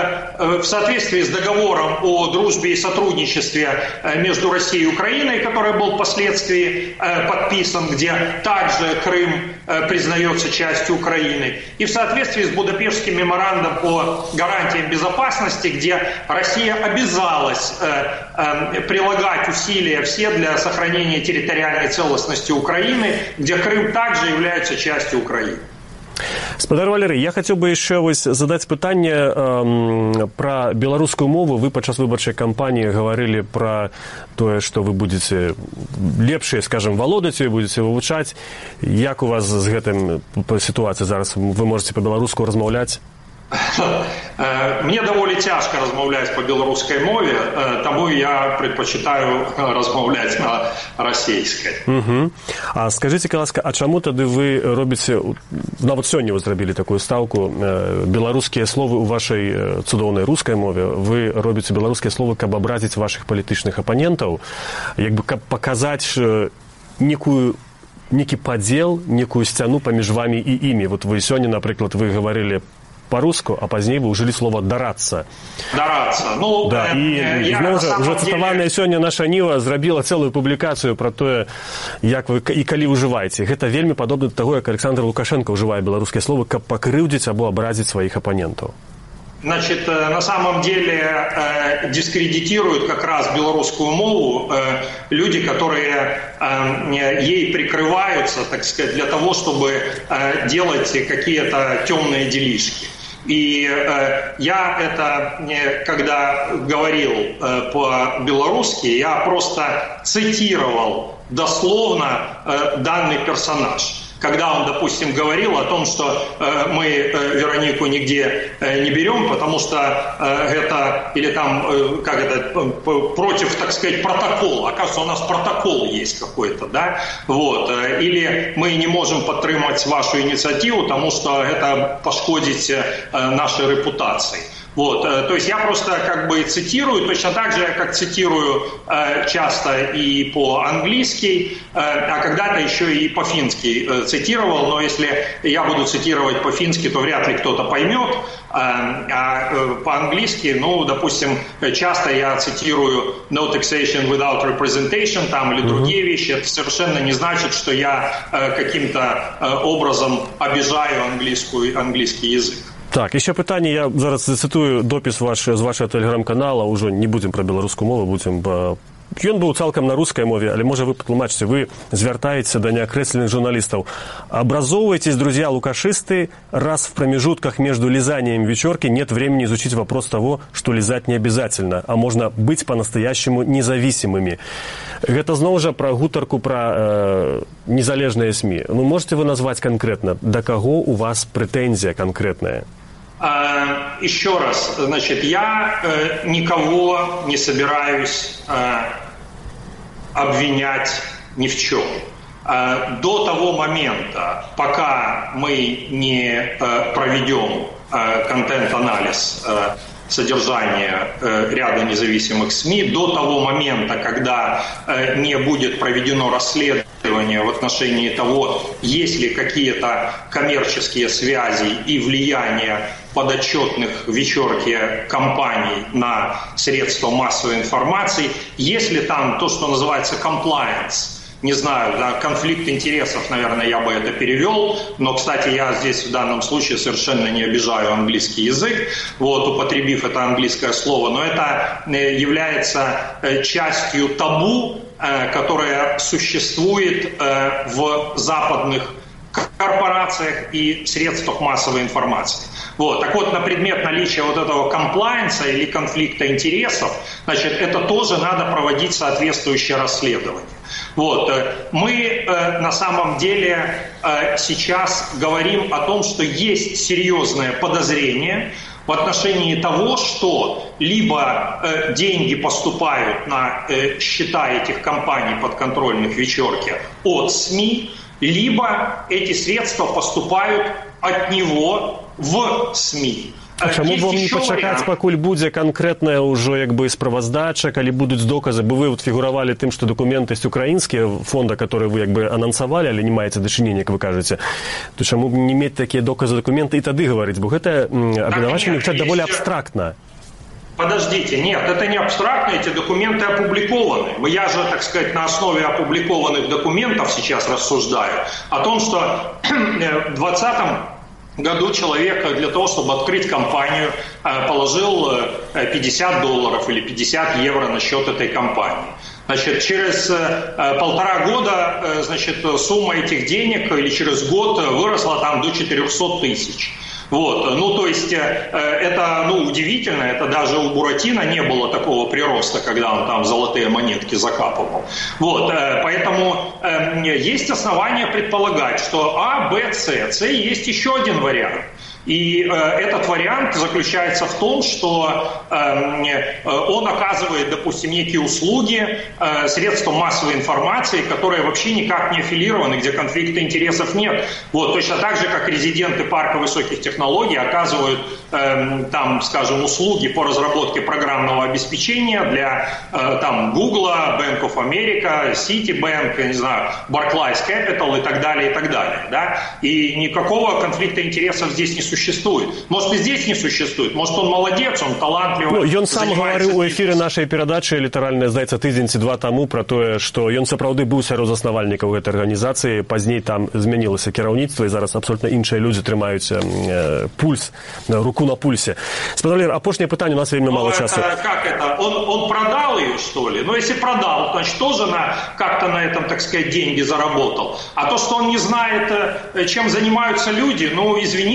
Speaker 3: э, в соответствии с договором о дружбе и сотрудничестве между Россией и Украиной, который был впоследствии э, подписан, где также Крым э, признается частью Украины, и в соответствии с Будапештским меморандумом по гарантиям безопасности, где Россия обязалась э, э, прилагать усилия все для сохранения территориальной целостности Украины, где Крым также является частью Украины.
Speaker 2: Спадар Валерый, я хацеў бы яшчэ вось задаць пытанне э, пра беларускую мову. Вы падчас выбарчай кампаніі гаварылі пра тое, што вы будзеце лепшыя, скажем, валодаць ёй, будзеце вывучаць. Як у вас з гэтым сітуацыя зараз? Вы можаце па-беларуску размаўляць?
Speaker 3: Мне даволі цяжка размаўляць па беларускай мове, таму я предпачытаю размаўляць на расейскай.
Speaker 2: Угу. А скажыце, ласка, а чаму тады вы робіце, нават сёння вы зрабілі такую стаўку, беларускія словы ў вашай цудоўнай рускай мове, вы робіце беларускія словы, каб абразіць вашых палітычных апанентаў, як бы каб паказаць некую некі падзел, некую сцяну паміж вамі і імі. Вот вы сёння, напрыклад, вы гаварылі по-руску, а позднее вы ужили слово «дараться».
Speaker 3: «Дараться». Ну,
Speaker 2: да,
Speaker 3: э,
Speaker 2: и
Speaker 3: я
Speaker 2: зноў жа, уже цытаваная сёння наша Ніва зрабіла цэлую публікацыю пра тое, як вы і калі ўжываеце. Гэта вельмі падобна да таго, як Александр Лукашенко ўжывае беларускія словы, каб пакрыўдзіць або абразіць сваіх апанентаў.
Speaker 3: Значит, на самом деле э, дискредитируют как раз белорусскую мову э, люди, которые э, ей прикрываются, так сказать, для того, чтобы э, делать какие-то темные делишки. И э, я это, э, когда говорил э, по-белорусски, я просто цитировал дословно э, данный персонаж. когда он, допустим, говорил о том, что э, мы э, Веронику нигде э, не берем, потому что э, это, или там, э, как это, э, против, так сказать, протокола. Оказывается, у нас протокол есть какой-то, да, вот, э, или мы не можем подтримать вашу инициативу, потому что это пошкодить э, нашей репутации. Вот, то есть я просто как бы цитирую, точно так же, как цитирую э, часто и по-английски, э, а когда-то еще и по-фински э, цитировал, но если я буду цитировать по-фински, то вряд ли кто-то поймет, э, а э, по-английски, ну, допустим, часто я цитирую no taxation without representation там, или другие mm-hmm. вещи, это совершенно не значит, что я э, каким-то э, образом обижаю английскую, английский язык.
Speaker 2: Так, ще питання, я зараз зацитую допис ваш, з вашого телеграм-каналу, уже не будемо про білоруську мову, будемо... Ён быў цалкам на рускай мове, але можа вы патлумачыце, вы звяртаецеся да неакрэсленых журналістаў. Образовывайтесь, друзья лукашисты, раз в промежутках между лизанием вечерки нет времени изучить вопрос того, что лизать не обязательно, а можно быть по-настоящему независимыми. Гэта зноў жа пра гутарку пра э, незалежныя СМИ. Ну, можете вы назвать конкретно, до кого у вас претензия конкретная?
Speaker 3: Еще раз, значит, я э, никого не собираюсь э, обвинять ни в чем. Э, до того момента, пока мы не э, проведем э, контент-анализ э, содержания э, ряда независимых СМИ, до того момента, когда э, не будет проведено расследование в отношении того, есть ли какие-то коммерческие связи и влияние подотчетных вечерке компаний на средства массовой информации, если там то, что называется compliance, не знаю, да, конфликт интересов, наверное, я бы это перевел, но, кстати, я здесь в данном случае совершенно не обижаю английский язык, вот, употребив это английское слово, но это является частью табу, которое существует в западных корпорациях и средствах массовой информации. Вот. Так вот, на предмет наличия вот этого комплайенса или конфликта интересов, значит, это тоже надо проводить соответствующее расследование. Вот. Мы на самом деле сейчас говорим о том, что есть серьезное подозрение в отношении того, что либо э, деньги поступают на э, счета этих компаний подконтрольных вечерке от СМИ, либо эти средства поступают от него в СМИ.
Speaker 2: А чаму вам не пачакаць, пакуль будзе канкрэтная ўжо як бы справаздача, калі будуць доказы, бо вы вот фігуравалі тым, што дакументы ёсць украінскія фонда, которые вы як бы анансавалі, але не маеце дачынення, як вы кажаце, то чаму не мець такія доказы, дакументы і тады гаварыць, бо гэта абвінавачванне гучаць даволі абстрактна.
Speaker 3: Подождите, нет, это не абстрактно, эти документы опубликованы. Я же, так сказать, на основе опубликованных документов сейчас рассуждаю о том, что в двадцатом году человек для того, чтобы открыть компанию, положил пятьдесят долларов или пятьдесят евро на счет этой компании. Значит, через полтора года, значит, сумма этих денег или через год выросла там до четырехсот тысяч. Вот, ну, то есть, это, ну, удивительно, это даже у Буратино не было такого прироста, когда он там золотые монетки закапывал. Вот, поэтому есть основания предполагать, что А, Б, С, С есть еще один вариант. И э, этот вариант заключается в том, что э, он оказывает, допустим, некие услуги э, средствам массовой информации, которые вообще никак не аффилированы, где конфликта интересов нет. Вот, точно так же, как резиденты парка высоких технологий оказывают э, там, скажем, услуги по разработке программного обеспечения для э, там, Google, Bank of America, Citibank, не знаю, Barclays Capital и так далее, и так далее. Да? И никакого конфликта интересов здесь не существует. Существует. Может, и здесь не существует. Может, он молодец, он талантливый.
Speaker 2: Ну, ён сам гаварыў у эфіры нашай перадачы літаральна, здаецца, тыдзень ці два таму пра тое, што ён сапраўды быў сярод заснавальнікаў гэтай арганізацыі, пазней там змянілася кіраўніцтва, і зараз абсолютна іншыя людзі трымаюць э, пульс, руку на пульсе. Спадаўлер, апошняе пытанне, у нас вельмі мало часу.
Speaker 3: Как это? Он, он продал ее, что ли? Ну, если продал, значит, тоже на, как-то на этом, так сказать, деньги заработал. А то, что он не знает, чем занимаются люди, ну, извините, пол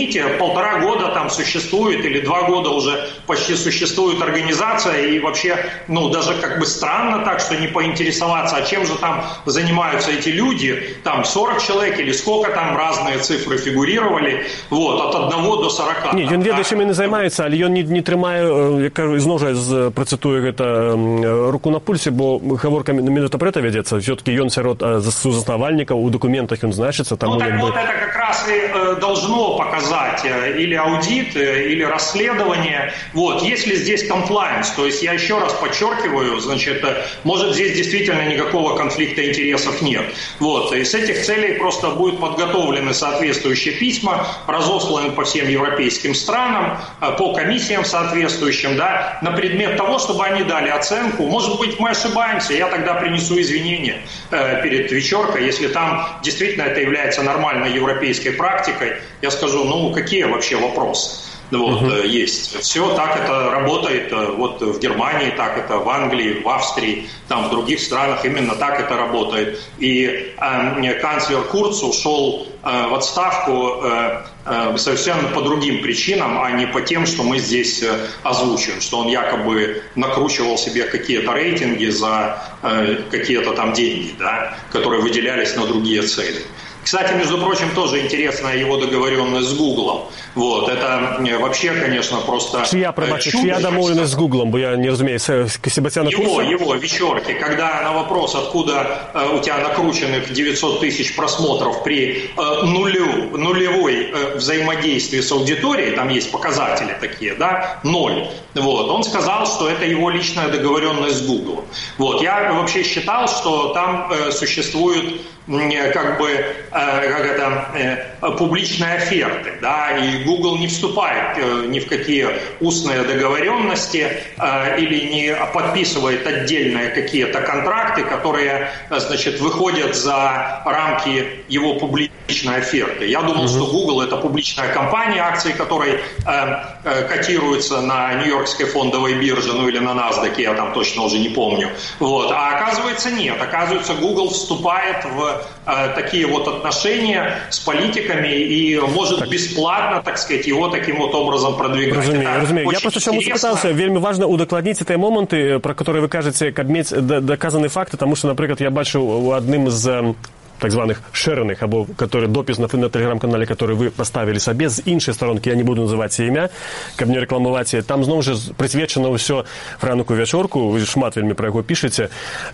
Speaker 3: полтора года там существует, или два года уже почти существует организация, и вообще, ну, даже как бы странно так, что не поинтересоваться, а чем же там занимаются эти люди, там сорок человек или сколько там, разные цифры фигурировали, вот, от одного до сорока.
Speaker 2: Ні, він веде, чим він не займається, але він не, не тримає, як кажу, знову ж процитую это, руку на пульсе, бо гаворка минута прета ведется, все-таки ён сярод заснавальнікаў, у документах ён значится. Там,
Speaker 3: ну, так
Speaker 2: якби...
Speaker 3: вот это как раз и э, должно показать э, или аудит, э, или расследование. Вот, если здесь комплайенс, то есть я еще раз подчеркиваю, значит, э, может здесь действительно никакого конфликта интересов нет. Вот, и с этих целей просто будут подготовлены соответствующие письма, разосланы по всем европейским странам, э, по комиссиям соответствующим, да, на предмет того, чтобы они дали оценку. Может быть, мы ошибаемся, я тогда принесу извинения э, перед вечеркой, если там действительно это является нормальной европейской практикой, я скажу, ну, какие вообще вопросы? Вот, uh-huh. есть. Все так это работает, вот в Германии так это, в Англии, в Австрии, там в других странах именно так это работает. И э, канцлер Курц ушел э, в отставку э, э, совершенно по другим причинам, а не по тем, что мы здесь э, озвучиваем, что он якобы накручивал себе какие-то рейтинги за э, какие-то там деньги, да, которые выделялись на другие цели. Кстати, между прочим, тоже интересная его договоренность с Гуглом. Вот, это вообще, конечно, просто...
Speaker 2: Чья, пробачьте, чья домовленность с Гуглом? Бо я не разумею, Себастьяна
Speaker 3: Его,
Speaker 2: Курца?
Speaker 3: его, вечерки, когда на вопрос, откуда э, у тебя накрученных девятьсот тысяч просмотров при э, нулю, нулевой э, взаимодействии с аудиторией, там есть показатели такие, да, ноль. Вот, он сказал, что это его личная договоренность с Гуглом. Вот, я вообще считал, что там э, существует как бы, э, как это, э, публичные оферты, да, и Google не вступает э, ни в какие устные договоренности э, или не подписывает отдельные какие-то контракты, которые, значит, выходят за рамки его публичной оферты. Я думал, mm-hmm. что Google — это публичная компания, акции которой э, э, котируются на Нью-Йоркской фондовой бирже, ну или на NASDAQ, я там точно уже не помню. Вот. А оказывается, нет. Оказывается, Google вступает в такие вот отношения с политиками и может так. бесплатно, так сказать, его таким вот образом продвигать.
Speaker 2: Разумею, разумею. Я просто чому спитався, вельми важно удокладніць ті моменти, про які ви кажете, каб мець доказані факти, тому що, наприклад, я бачив у одним з так званых шэраных, або который допіс на, на телеграм-канале, который вы поставили сабе, з іншай сторонки, я не буду называць імя, каб не рэкламаваць, там зноў жа прысвечана ўсё Франку Вячорку, вы шмат вельмі пра яго пішаце,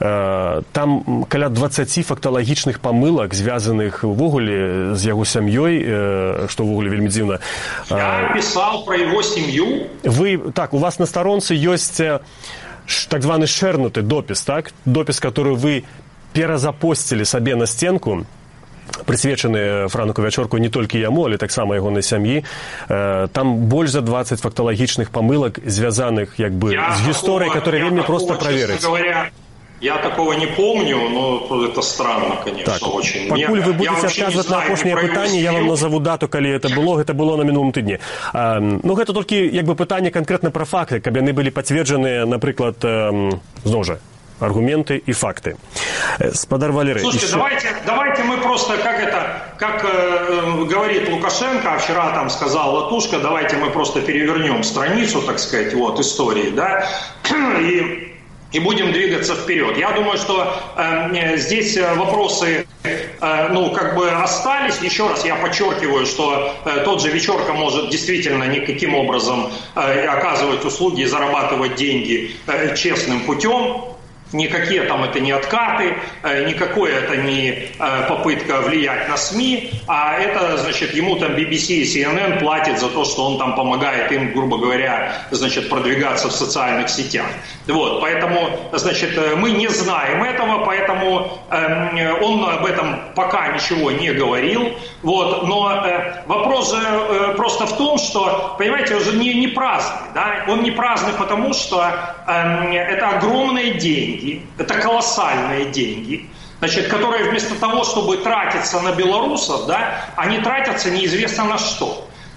Speaker 2: там каля дваццаць факталагічных памылак, звязаных увогуле з яго сям'ёй, што ўвогуле вельмі дзіўна.
Speaker 3: Я писал про его семью.
Speaker 2: Вы, так, у вас на сторонце ёсць так званы шэрнуты допіс, так? Допіс, который вы перазапосцілі сабе на стенку, прысвечаны Франку Вячорку не толькі яму, але таксама ягонай сям'і. Там больш за дваццаць факталагічных памылак, звязаных як бы
Speaker 3: я
Speaker 2: з гісторыяй, которая вельмі
Speaker 3: такого,
Speaker 2: проста праверыць.
Speaker 3: Говоря, я такого не помню, но это странно, конечно,
Speaker 2: так.
Speaker 3: очень.
Speaker 2: Пакуль вы будете адказваць на апошняе пытанне, я вам назову дату, калі это было. Гэта было на мінулым тыдні. А, ну, гэта толькі як бы пытанне канкрэтна пра факты, каб яны былі пацверджаныя, напрыклад, зноў жа, аргументы и факты. Спадар Валерий.
Speaker 3: Слушайте, еще... давайте, давайте мы просто, как это, как э, говорит Лукашенко, а вчера там сказал Латушка, давайте мы просто перевернем страницу, так сказать, вот, истории, да, и, и будем двигаться вперед. Я думаю, что э, здесь вопросы, э, ну, как бы остались. Еще раз я подчеркиваю, что э, тот же Вечерка может действительно никаким образом э, оказывать услуги и зарабатывать деньги э, честным путем. Никакие там это не откаты, никакое это не попытка влиять на СМИ, а это, значит, ему там би би си и си эн эн платят за то, что он там помогает им, грубо говоря, значит, продвигаться в социальных сетях. Вот, поэтому, значит, мы не знаем этого, поэтому э, он об этом пока ничего не говорил. Вот, но э, вопрос же э, просто в том, что, понимаете, он же не, не праздный, да? Он не праздный, потому что э, это огромные деньги. Это колоссальные деньги, значит, которые вместо того, чтобы тратиться на белорусов, да, они тратятся неизвестно на что.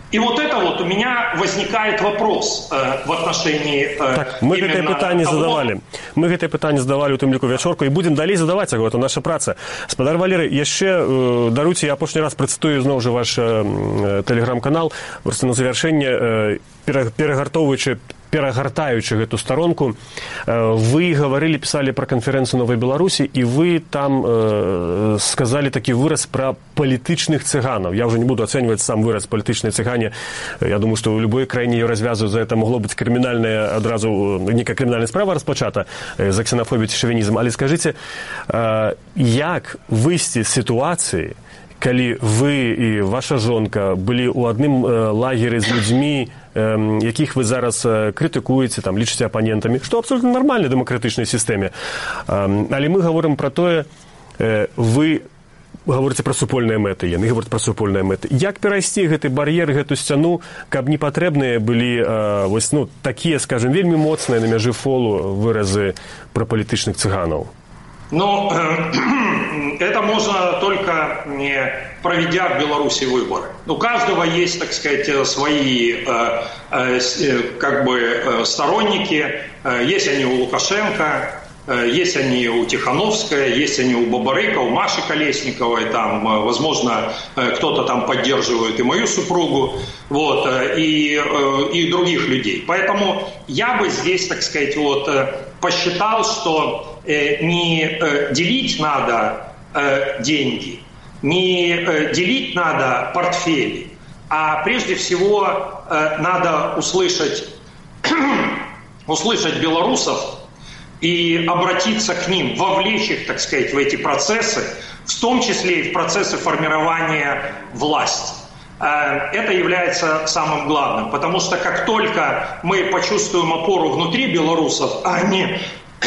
Speaker 3: И вот это вот у меня возникает вопрос э, в отношении э,
Speaker 2: так, мы гэтае пытанне
Speaker 3: того...
Speaker 2: задавали. Мы гэтае пытанне задавали у тым ліку вячорку і будзем далей задаваць яго, это наша праца. Спадар Валерый, яшчэ э, даруйце, я апошні раз працытую зноў жа ваш э, тэлеграм-канал, просто на завяршэнне э, перагартоўваючы перагартаючы гэту старонку, вы гаварылі, пісалі пра канферэнцыю Новай Беларусі, і вы там э, сказалі такі выраз пра палітычных цыганаў. Я ўжо не буду ацэньваць сам выраз палітычнай цыгане. Я думаю, што ў любой краіне её развязваюць, за это могло быць крымінальная адразу, некая крымінальная справа распачата за ксенафобію ці шавінізм. Але скажыце, э, як выйсці з сітуацыі, калі вы і ваша жонка былі ў адным э, лагеры з людзьмі, э, якіх вы зараз э, крытыкуеце, там, лічыце апанентамі, што абсолютна нармальна ў дэмакратычнай сістэме. Э, але мы гаворым пра тое, э, вы гаворыце пра супольныя мэты, яны гавораць пра супольныя мэты. Як перайсці гэты бар'ер, гэту сцяну, каб не патрэбныя былі э, вось, ну, такія, скажем, вельмі моцныя на мяжы фолу выразы пра палітычных цыганаў?
Speaker 3: Ну, это можно только не проведя в Беларуси выборы. У каждого есть, так сказать, свои э, э, как бы сторонники. Есть они у Лукашенко, есть они у Тихановская, есть они у Бабарыка, у Маши Колесниковой. Там, возможно, кто-то там поддерживает и мою супругу, вот, и, и других людей. Поэтому я бы здесь, так сказать, вот, посчитал, что не делить надо деньги, не делить надо портфели, а прежде всего надо услышать, услышать белорусов и обратиться к ним, вовлечь их, так сказать, в эти процессы, в том числе и в процессы формирования власти. Это является самым главным, потому что как только мы почувствуем опору внутри белорусов, а не...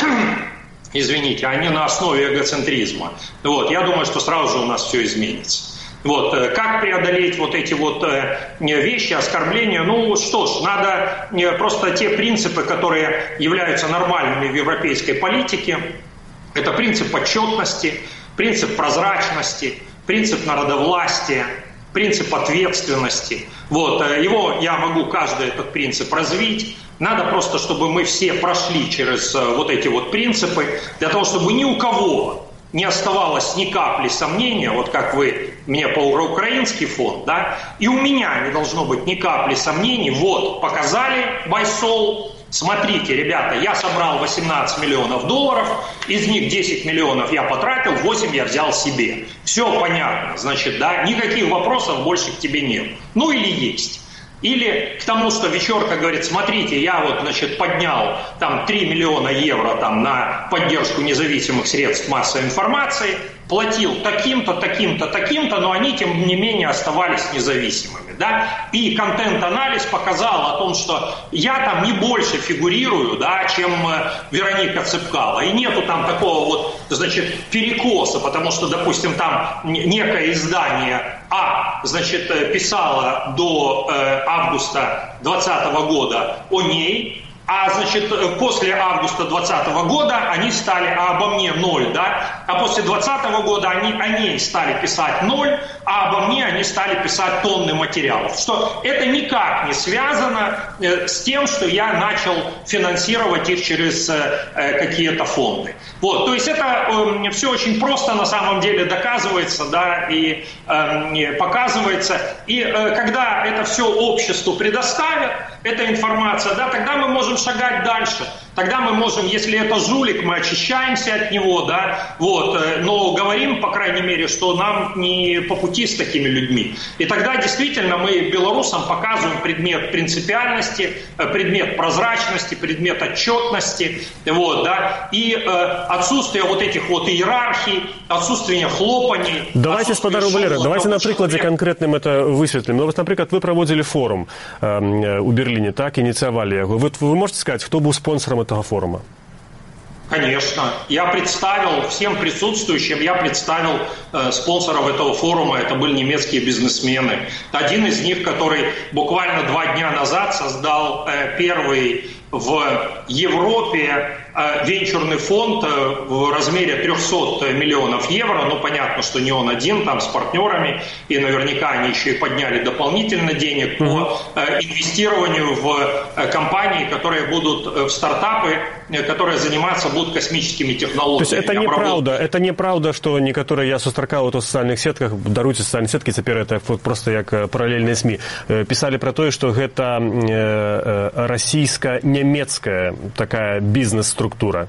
Speaker 3: Извините, а не на основе эгоцентризма. Вот, я думаю, что сразу же у нас все изменится. Вот, как преодолеть вот эти вот вещи, оскорбления? Ну что ж, надо просто те принципы, которые являются нормальными в европейской политике. Это принцип отчетности, принцип прозрачности, принцип народовластия, принцип ответственности. Вот, его я могу каждый этот принцип развить. Надо просто, чтобы мы все прошли через вот эти вот принципы, для того, чтобы ни у кого не оставалось ни капли сомнения, вот как вы мне по украинский фонд, да, и у меня не должно быть ни капли сомнений. Вот, показали Байсол, смотрите, ребята, я собрал восемнадцать миллионов долларов, из них десять миллионов я потратил, восемь я взял себе. Все понятно, значит, да, никаких вопросов больше к тебе нет. Ну или есть. Или к тому, что Вечерка говорит, смотрите, я вот, значит, поднял там три миллиона евро там, на поддержку независимых средств массовой информации, платил таким-то, таким-то, таким-то, но они, тем не менее, оставались независимыми. Да? И контент-анализ показал о том, что я там не больше фигурирую, да, чем Вероника Цепкало. И нету там такого вот, значит, перекоса, потому что, допустим, там некое издание А, значит, писало до э, августа двадцатого года о ней, а, значит, после августа двадцатого года они стали, а обо мне ноль, да, а после двадцатого года они о ней стали писать ноль, а обо мне они стали писать тонны материалов. Что это никак не связано э, с тем, что я начал финансировать их через э, какие-то фонды. Вот, то есть это э, все очень просто на самом деле доказывается, да, и э, показывается. И э, когда это все обществу предоставят, эта информация, да, тогда мы можем шагать дальше. Тогда мы можем, если это жулик, мы очищаемся от него, да, вот, но говорим, по крайней мере, что нам не по пути с такими людьми. И тогда действительно мы белорусам показываем предмет принципиальности, предмет прозрачности, предмет отчетности, вот, да, и э, отсутствие вот этих вот иерархий, отсутствие хлопаний.
Speaker 2: Давайте, спадару Валера, давайте на прикладе конкретным это высветлим. Ну, вот, например, вы проводили форум э, у Берлине, так, инициировали его. Вы, вы можете сказать, кто был спонсором этого форума?
Speaker 3: Конечно. Я представил всем присутствующим, я представил э, спонсоров этого форума, это были немецкие бизнесмены. Один из них, который буквально два дня назад создал э, первый в Европе венчурный фонд в размере триста миллионов евро. Ну, понятно, что не он один, там с партнерами, и наверняка они еще и подняли дополнительно денег по инвестированию в компании, которые будут в стартапы, которые заниматься будут космическими технологиями.
Speaker 2: То есть это неправда, это неправда, что некоторые, я сустракаў у социальных сетках, даруйте социальные сетки, цяпер это просто як параллельные СМИ, писали про то, что это российско-немецкая такая бизнес-структура.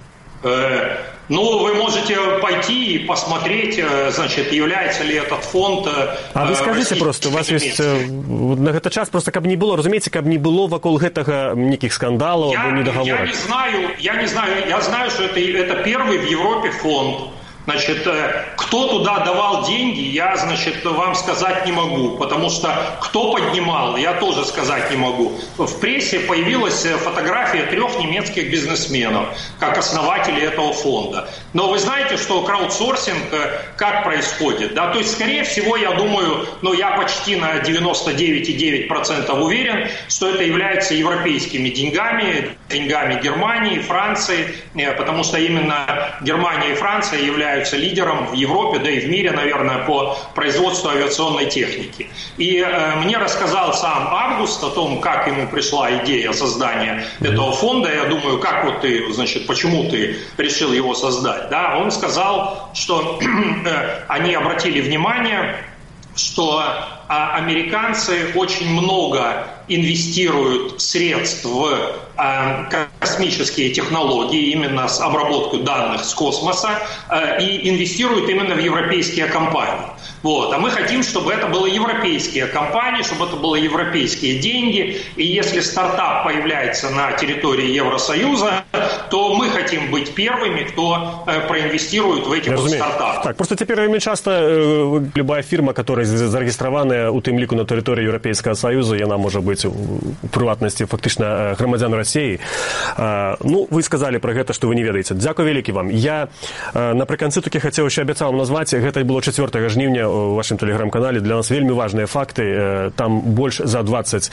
Speaker 3: Ну, вы можете пойти и посмотреть, значит, является ли этот фонд...
Speaker 2: А вы скажите просто, у вас есть на этот час, просто каб не было, разумеете, каб не было вокруг гэтага неких скандалов, або недоговоров.
Speaker 3: Я не знаю, я не знаю, я знаю, что это, это первый в Европе фонд. Значит, кто туда давал деньги, я, значит, вам сказать не могу, потому что кто поднимал, я тоже сказать не могу. В прессе появилась фотография трех немецких бизнесменов, как основателей этого фонда. Но вы знаете, что краудсорсинг как происходит, да? То есть, скорее всего, я думаю, ну, я почти на девяносто девять целых девять десятых процента уверен, что это является европейскими деньгами, деньгами Германии, Франции, потому что именно Германия и Франция являются лидером в Европе, да и в мире, наверное, по производству авиационной техники. И э, мне рассказал сам Август о том, как ему пришла идея создания этого фонда. Я думаю, как вот ты, значит, почему ты решил его создать? Да? Он сказал, что э, они обратили внимание, что а, американцы очень много инвестируют средств в а, космические технологии, именно с обработкой данных с космоса, а, и инвестируют именно в европейские компании. Вот. А мы хотим, чтобы это были европейские компании, чтобы это были европейские деньги. И если стартап появляется на территории Евросоюза, то мы хотим быть первыми, кто э, проинвестирует в эти вот стартапы.
Speaker 2: Так, просто теперь очень часто э, любая фирма, которая зарегистрирована у тым ліку на территории Европейского Союза, и она может быть у приватности фактично громадян России. Э, ну, вы сказали про это, что вы не ведаете. Дякую великий вам. Я э, напрыканцы таки хотел еще обещал вам назвать, это было четвёртага жніўня у вашем телеграм-канале. Для нас вельми важные факты. Там больше за двадцать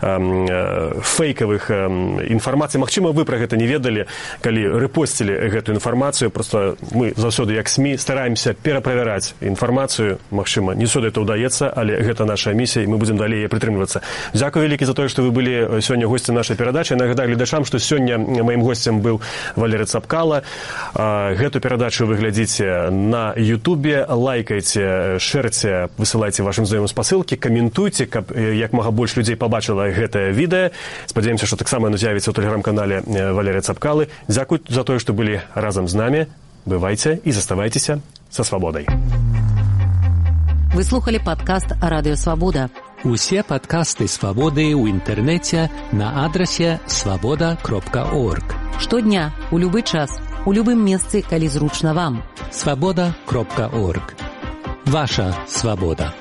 Speaker 2: э, фейковых э, информаций. Магчыма, вы про это не ведали, калі рэпосцілі гэтую інфармацыю. Просто мы заўсёды як СМИ стараемся пераправяраць інфармацыю. Магчыма, не сюды это удаецца, але гэта наша миссия, и мы будем далей прытрымлівацца. Дзякуй вялікі за то, что вы были сегодня гостем нашей передачи. Нагадаю гледачам, что сегодня моим гостем был Валерий Цапкала. Гэту передачу вы глядзіце на Ютубе, лайкайте, шерце, высылайте вашим знаёмым спасылкі, каментуйте, каб як мага больш людзей побачила гэтае відэа. Спадзяемся, что таксама яно з'явіцца ў тэлеграм-канале Валерия Цапкалы. Дзякуй за то, что были разом с нами. Бывайте и заставайтесь со свободой.
Speaker 1: Вы слухали падкаст Радыё Свабода.
Speaker 4: Усе падкасты Свабоды ў інтэрнэце на адрасе свабода кропка орг.
Speaker 1: Штодня, у любы час, у любым месцы, калі зручна вам.
Speaker 4: свабода кропка орг. Ваша свобода.